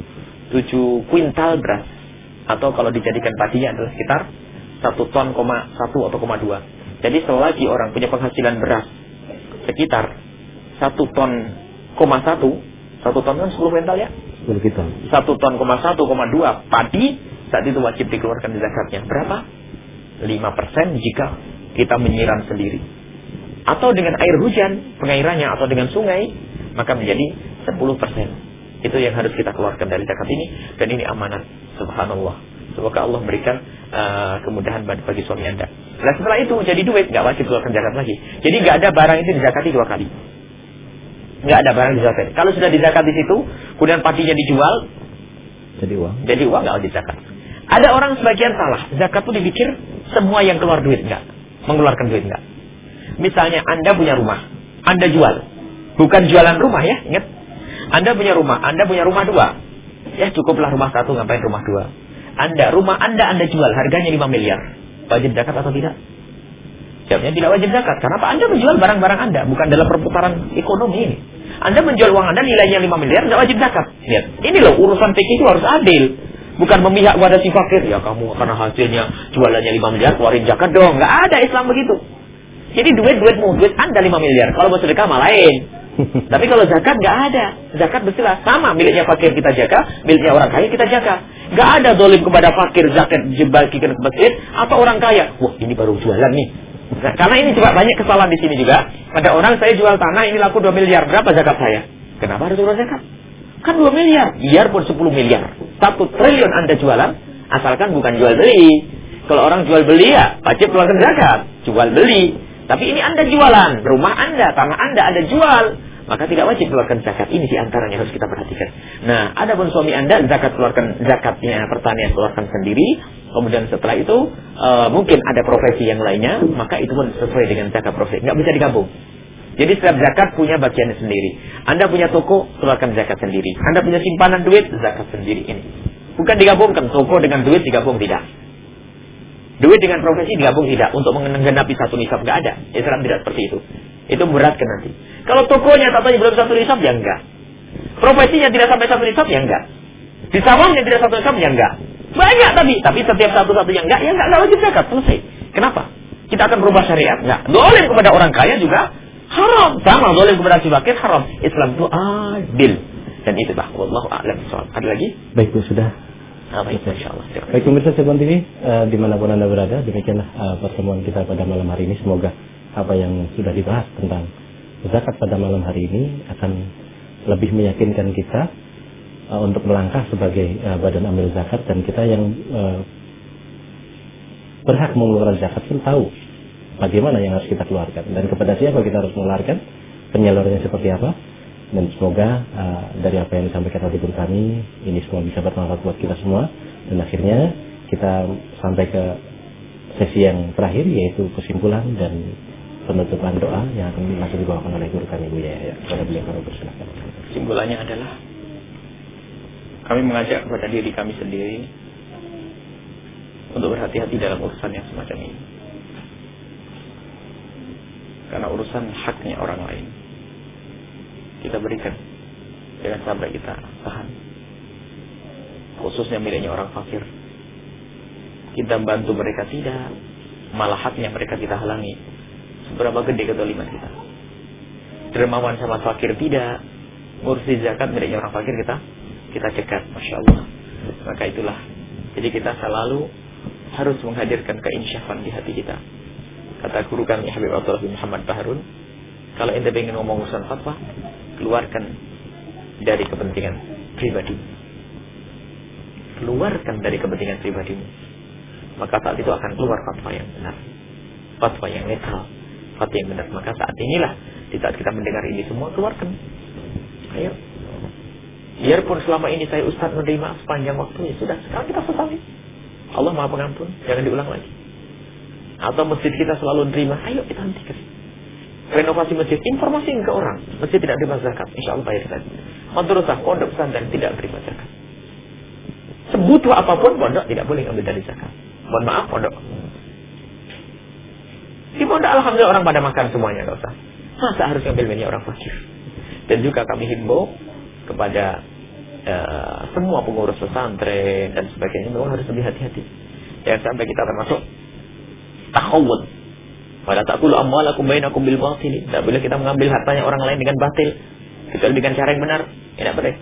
tujuh kuintal beras, atau kalau dijadikan padinya adalah sekitar satu ton koma satu atau koma dua. Jadi selagi orang punya penghasilan beras sekitar satu ton koma satu, satu ton kan sepuluh kuintal ya, sepuluh kuintal, satu ton koma satu koma dua padi, saat itu wajib dikeluarkan zakatnya. Berapa? lima persen jika kita menyiram sendiri, atau dengan air hujan pengairannya, atau dengan sungai, maka menjadi sepuluh persen. Itu yang harus kita keluarkan dari zakat ini. Dan ini amanat. Subhanallah. Semoga Allah berikan uh, kemudahan bagi suami Anda. Nah setelah itu jadi duit, gak wajib keluarkan zakat lagi. Jadi gak ada barang itu dizakati dua kali. Gak ada barang dizakati. Kalau sudah dizakat di situ, kemudian padinya dijual, jadi uang. Jadi uang gak wajib zakat. Ada orang sebagian salah. Zakat itu dipikir semua yang keluar duit, enggak. Mengeluarkan duit, enggak. Misalnya Anda punya rumah, Anda jual. Bukan jualan rumah ya, ingat. Anda punya rumah, Anda punya rumah dua. Ya cukuplah rumah satu, ngapain rumah dua. Anda, rumah Anda, Anda jual, harganya lima miliar. Wajib zakat atau tidak? Jawabnya tidak wajib zakat. Karena apa? Anda menjual barang-barang Anda, bukan dalam perputaran ekonomi ini. Anda menjual uang Anda nilainya lima miliar, tidak wajib zakat. Lihat, ini loh urusan fikih itu harus adil. Bukan memihak pada si fakir. Ya kamu karena hasilnya jualannya lima miliar, keluarin zakat dong. Nggak ada Islam begitu. Jadi duit-duitmu, duit Anda lima miliar. Kalau mau sedekah mah lain. Tapi kalau zakat nggak ada. Zakat bersila sama, miliknya fakir kita jaga, miliknya orang kaya kita jaga. Nggak ada zalim kepada fakir, zakat dibagikan ke masjid, atau orang kaya. Wah ini baru jualan nih. Nah, karena ini juga banyak kesalahan di sini juga. Ada orang saya jual tanah ini laku dua miliar, berapa zakat saya? Kenapa harus keluar zakat? Kan dua miliar, biarpun sepuluh miliar, satu triliun Anda jualan, asalkan bukan jual beli. Kalau orang jual beli ya wajib keluarkan zakat, jual beli. Tapi ini Anda jualan, rumah Anda, tanah Anda Anda jual, maka tidak wajib keluarkan zakat. Ini diantaranya harus kita perhatikan. Nah, ada pun suami Anda zakat keluarkan zakatnya pertanian keluarkan sendiri. Kemudian setelah itu uh, mungkin ada profesi yang lainnya, maka itu pun sesuai dengan zakat profesi. Nggak bisa digabung. Jadi setiap zakat punya bagiannya sendiri. Anda punya toko, keluarkan zakat sendiri. Anda punya simpanan duit, zakat sendiri ini. Bukan digabungkan toko dengan duit digabung, tidak. Duit dengan profesi digabung tidak. Untuk menggenapi satu nisab nggak ada. Islam tidak seperti itu. Itu beratkan nanti. Kalau tokonya katanya belum satu nisab ya enggak. Profesinya tidak sampai satu nisab ya enggak. Di sawahnya tidak satu nisab ya enggak. Banyak tapi tapi setiap satu-satu yang enggak ya enggak, enggak wajib zakat. Selesai. Kenapa? Kita akan berubah syariat. Enggak. Zalim kepada orang kaya juga haram. Sama zalim kepada si fakir haram. Islam itu adil. Dan itu bah. Wallahu a'lam bishawab. Ada lagi? Baik, Bu, sudah. Ah, baik, insyaallah. Baik pemirsa Ceban T V, uh, dimanapun Anda berada, demikianlah uh, pertemuan kita pada malam hari ini. Semoga apa yang sudah dibahas tentang zakat pada malam hari ini akan lebih meyakinkan kita uh, untuk melangkah sebagai uh, badan amil zakat, dan kita yang uh, berhak mengeluarkan zakat pun tahu bagaimana yang harus kita keluarkan dan kepada siapa kita harus mengeluarkan, penyalurannya seperti apa. Dan semoga uh, dari apa yang disampaikan oleh guru kami ini semua bisa bermanfaat buat kita semua, dan akhirnya kita sampai ke sesi yang terakhir, yaitu kesimpulan dan penutupan doa yang akan langsung dibawakan oleh guru kami Buya Yahya. Kepada beliau kami persilakan. Kesimpulannya adalah kami mengajak kepada diri kami sendiri untuk berhati-hati dalam urusan yang semacam ini, karena urusan haknya orang lain kita berikan dengan sabar, kita tahan, khususnya miliknya orang fakir. Kita bantu mereka tidak, malah haknya mereka kita halangi. Seberapa gede kezaliman kita. Dermawan sama fakir tidak, ngurusi zakat miliknya orang fakir kita kita cegat, masya Allah. Maka itulah, jadi kita selalu harus menghadirkan keinsyafan di hati kita. Kata guru kami Habib Abdullah bin Muhammad Baharun, kalau ente ingin ngomong urusan fatwa, keluarkan dari kepentingan pribadi, keluarkan dari kepentingan pribadimu, maka saat itu akan keluar fatwa yang benar, fatwa yang netral, fatwa yang benar. Maka saat inilah, di saat kita mendengar ini semua, keluarkan. Ayo, biarpun selama ini saya ustaz menerima sepanjang waktunya, sudah, sekarang kita sesali. Allah Maha Pengampun, jangan diulang lagi. Atau masjid kita selalu menerima, ayo kita hentikan. Renovasi masjid, informasi ke orang, masjid tidak terima zakat, insya Allah bayar zakat. Madrasah, pondok pesantren tidak terima zakat. Sebutuh apapun pondok tidak boleh ambil dari zakat. Mohon maaf pondok. Di pondok alhamdulillah orang pada makan semuanya, enggak usah. Masa harus ambil milik orang fakir? Dan juga kami himbau kepada uh, semua pengurus pesantren dan sebagainya, memang harus lebih hati-hati. Jangan sampai kita termasuk tahawud. Wala taqulu amwalakum bainakum bil batil. Tidak boleh kita mengambil hartanya orang lain dengan batil, kecuali dengan cara yang benar. Tidak boleh.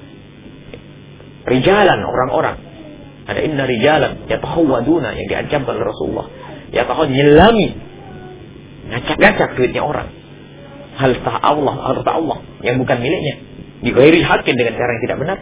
Rijalan, orang-orang. Ada inna rijalan yatahawwaduna, yang diancam oleh Rasulullah. Yatahawwad, nyelami, ngacak-ngacak duitnya orang. Harta Allah, harta Allah yang bukan miliknya, dighairi hakin dengan cara yang tidak benar.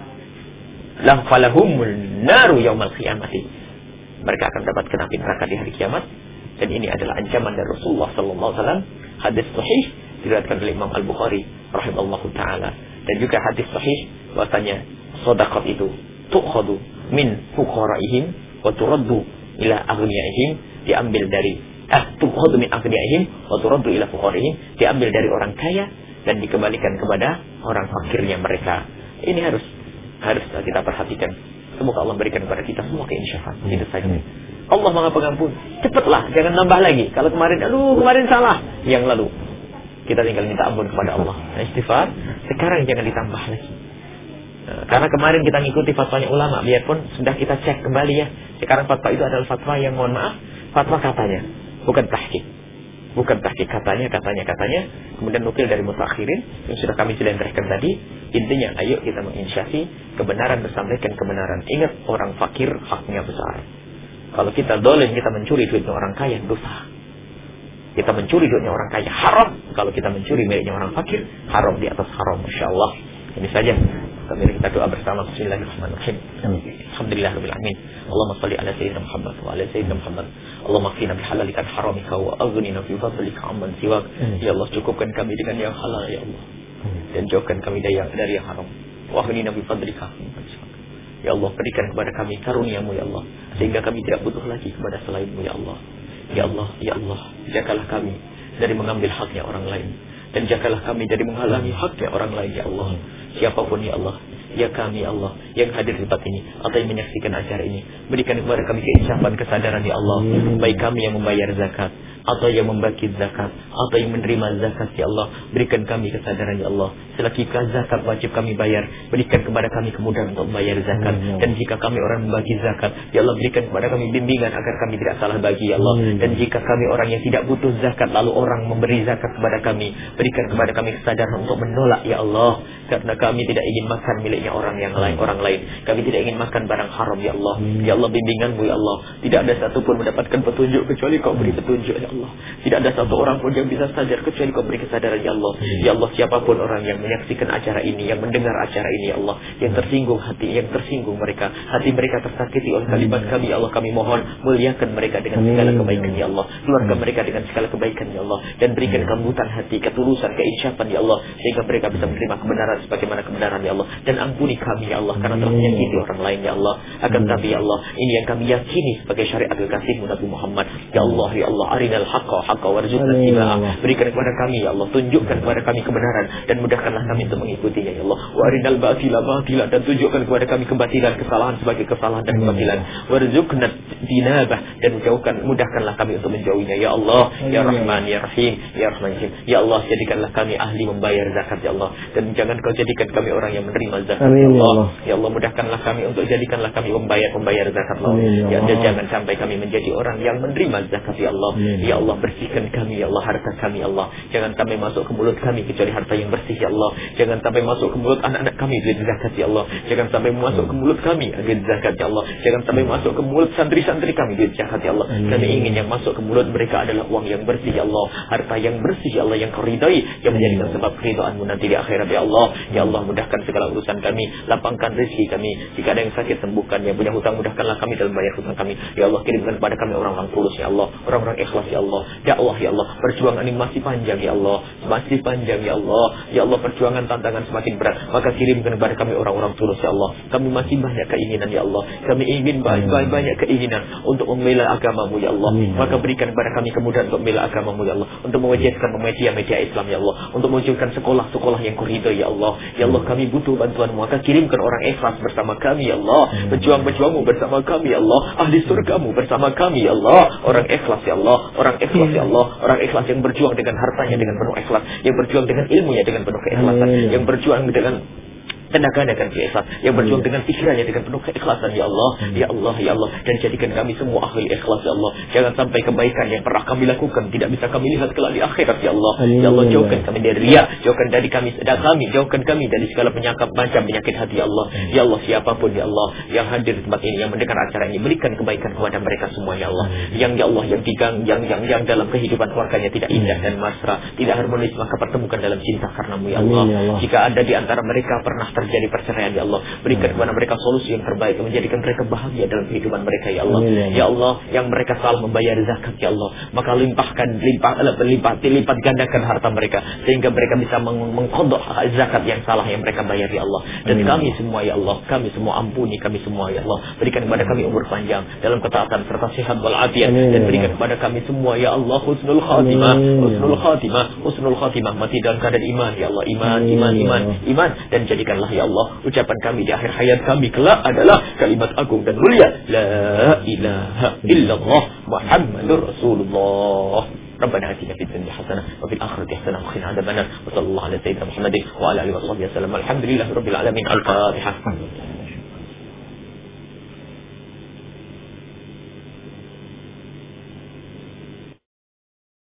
Lam falahumul naru yaumal qiyamati. Mereka akan dapat api neraka di hari kiamat. Dan ini adalah ancaman dari Rasulullah sallallahu alaihi wasallam. Hadis sahih diriwayatkan oleh Imam Al-Bukhari rahimallahu taala. Dan juga hadis sahih bahwasanya sedekah itu tu'khadu min fuqaraihim wa turaddu ila aghniyaihim, diambil dari ah tu'khadu min aghniyaihim wa turaddu ila fuqaraihim, diambil dari orang kaya dan dikembalikan kepada orang fakirnya mereka. Ini harus harus kita perhatikan. Semoga Allah berikan kepada kita semua keinsyafan. Itu saja. Allah Maha Pengampun. Cepatlah, jangan nambah lagi. Kalau kemarin, aduh kemarin salah, yang lalu kita tinggal minta ampun kepada Allah. Nah, istighfar. Sekarang jangan ditambah lagi. Nah, karena kemarin kita ngikuti fatwanya ulama, biarpun sudah kita cek kembali ya. Sekarang fatwa itu adalah fatwa yang, mohon maaf, fatwa katanya, bukan tahqiq. Bukan tahqiq, katanya, katanya, katanya. Kemudian nukil dari mutakhirin yang sudah kami jelaskan tadi. Intinya, ayo kita menginsyafi kebenaran, bersampaikan kebenaran. Ingat, orang fakir haknya besar. Kalau kita dolim, kita mencuri duitnya orang kaya, dosa. Kita mencuri duitnya orang kaya, haram. Kalau kita mencuri miliknya orang fakir, haram di atas haram. Masya Allah. Ini saja. Mari kita doa bersama. Bismillahirrahmanirrahim. Alhamdulillahirabbil alamin. Allahumma shalli ala sayyidina Muhammad wa ala sayyidina Muhammad. Allahumma qina bihalalika an haramika wa aghnina bi fadlika amman siwak. Ya Allah, cukupkan kami dengan yang halal ya Allah. Dan jauhkan kami dari yang dari yang haram. Wa aghnina bi fadlika amman siwak. Ya Allah, berikan kepada kami karunia-Mu ya Allah, sehingga kami tidak butuh lagi kepada selain-Mu ya Allah. Ya Allah, ya Allah, jagalah kami dari mengambil haknya orang lain, dan jagalah kami dari menghalangi haknya orang lain ya Allah. Siapapun ya Allah, ya kami ya Allah yang hadir di tempat ini atau yang menyaksikan acara ini, berikan kepada kami keinsyafan, kesadaran ya Allah. Baik kami yang membayar zakat atau yang membagi zakat atau yang menerima zakat ya Allah, berikan kami kesadaran ya Allah. Selagi zakat wajib kami bayar, berikan kepada kami kemudahan untuk membayar zakat. Dan jika kami orang membagi zakat ya Allah, berikan kepada kami bimbingan agar kami tidak salah bagi ya Allah. Dan jika kami orang yang tidak butuh zakat lalu orang memberi zakat kepada kami, berikan kepada kami kesadaran untuk menolak ya Allah, karena kami tidak ingin makan miliknya orang yang lain, orang lain. Kami tidak ingin makan barang haram ya Allah. Ya Allah, bimbingan-Mu ya Allah, tidak ada satupun mendapatkan petunjuk kecuali Kau beri petunjuk ya Allah. Tidak ada satu orang pun yang bisa sadar kecuali Kau beri kesadaran, ya Allah. Ya Allah, siapapun orang yang menyaksikan acara ini, yang mendengar acara ini, ya Allah, yang tersinggung hati, yang tersinggung mereka, hati mereka tersakiti oleh kalimat kami, ya Allah, kami mohon muliakan mereka dengan segala kebaikan, ya Allah. Keluarga mereka dengan segala kebaikan, ya Allah, dan berikan kelembutan hati, ketulusan, keinsyapan, ya Allah, sehingga mereka bisa menerima kebenaran sebagaimana kebenaran, ya Allah. Dan ampuni kami, ya Allah, karena telah menyakiti orang lain, ya Allah. Akan tapi, ya Allah, ini yang kami yakini sebagai syariat al-kasih Nabi Muhammad. Ya Allah, ya Allah, arinal haqqa haqqa warzuqna ittiba'ah. Berikan kepada kami, ya Allah, tunjukkan kepada kami kebenaran dan mudahkanlah kami untuk mengikutinya, ya Allah. Wa arinal batila batila, dan tunjukkan kepada kami kebatilan, kesalahan sebagai kesalahan dan kebatilan. Warzuqna tinabah, dan jauhkan, mudahkanlah kami untuk menjauhinya, ya Allah. Ya Rahman, ya Rahim, ya Rahman, ya Rahim. Ya Allah, jadikanlah kami ahli membayar zakat, ya Allah, dan jangan Kau jadikan kami orang yang menerima zakat, ya Allah. Ya Allah, mudahkanlah kami untuk jadikanlah kami membayar membayar zakat, ya Allah. Ya Allah, jangan sampai kami menjadi orang yang menerima zakat, ya Allah. Ya Allah, bersihkan kami, ya Allah, harta kami, ya Allah. Jangan sampai masuk ke mulut kami kecuali harta yang bersih, ya Allah. Jangan sampai masuk ke mulut anak-anak kami duit zakat, ya Allah. Jangan sampai masuk ke mulut kami duit zakat, ya Allah. Jangan sampai masuk ke mulut santri-santri kami duit zakat, ya Allah. Kami ingin yang masuk ke mulut mereka adalah uang yang bersih, ya Allah. Harta yang bersih, ya Allah, yang Kau ridai, yang menjadikan sebab keridhaan-Mu nanti di akhirat, ya Allah. Ya Allah, mudahkan segala urusan kami, lapangkan rezeki kami. Jika ada yang sakit, sembuhkan. Yang punya hutang, mudahkanlah kami dalam bayar hutang kami, ya Allah. Kirimkan kepada kami orang-orang tulus, ya Allah, orang-orang ikhlas, ya Allah. Dakwah, ya Allah, perjuangan ini masih panjang, ya Allah, masih panjang, ya Allah. Ya Allah, perjuangan tantangan semakin berat, maka kirimkan kepada kami orang-orang tulus, ya Allah. Kami masih banyak keinginan, ya Allah. Kami ingin banyak keinginan untuk membela agama-Mu, ya Allah. Maka berikan kepada kami kemudahan untuk membela agama-Mu, ya Allah, untuk mewujudkan media-media Islam, ya Allah, untuk mewujudkan sekolah-sekolah yang Kau ridhai, ya Allah. Ya Allah, kami butuh bantuan-Mu, maka kirimkan orang ikhlas bersama kami, ya Allah. Pejuang-pejuang-Mu bersama kami, ya Allah. Ahli surga-Mu bersama kami, ya Allah. Orang ikhlas, ya Allah. Orang ikhlas, ya Allah. Orang ikhlas yang berjuang dengan hartanya dengan penuh ikhlas, yang berjuang dengan ilmunya dengan penuh keikhlasan, yang berjuang dengan tenaganya dengan ikhlas, yang berjuang dengan pikirannya dengan penuh keikhlasan, ya Allah. Ya Allah, ya Allah, dan jadikan kami semua ahli ikhlas, ya Allah. Jangan sampai kebaikan yang pernah kami lakukan tidak bisa kami lihat kelak di akhirat, ya Allah. Ya Allah, jauhkan kami dari riya, jauhkan dari kami dan kami, jauhkan kami dari segala penyakit macam penyakit hati, ya Allah. Ya Allah, siapapun, ya Allah, yang hadir di tempat ini, yang mendengar acara ini, berikan kebaikan kepada mereka semua, ya Allah. Yang, ya Allah, yang digang, yang yang yang dalam kehidupan keluarganya tidak indah dan mesra, tidak harmonis, maka pertemukan dalam cinta karena-Mu, ya Allah. Jika ada di antara mereka pernah terjadi perceraian, ya Allah, berikan kepada mereka solusi yang terbaik yang menjadikan mereka bahagia dalam kehidupan mereka, ya Allah. Ya Allah, yang mereka salah membayar zakat, ya Allah, maka limpahkan, limpah, limpah, lipat gandakan harta mereka sehingga mereka bisa meng mengkodok zakat yang salah yang mereka bayar, ya Allah. Dan kami semua, ya Allah, kami semua ampuni kami semua, ya Allah. Berikan kepada kami umur panjang dalam ketaatan serta sehat wal afiat, dan berikan kepada kami semua, ya Allah, husnul khatimah, husnul khatimah, husnul khatimah, mati dalam keadaan iman, ya Allah, iman, iman, iman, iman, dan jadikanlah, ya Allah, ucapan kami di akhir hayat kami kelak adalah kalimat agung dan mulia, la ilaha illallah Muhammadur Rasulullah. Rabbana atina fid dunya hasanah wa fil akhirati hasanah wa qina adzabannar. Wa sallallahu ala sayyidina Muhammadin wa ala alihi wa sahbihi wasallam. Alhamdulillahirabbil alamin. Al-Fatihah.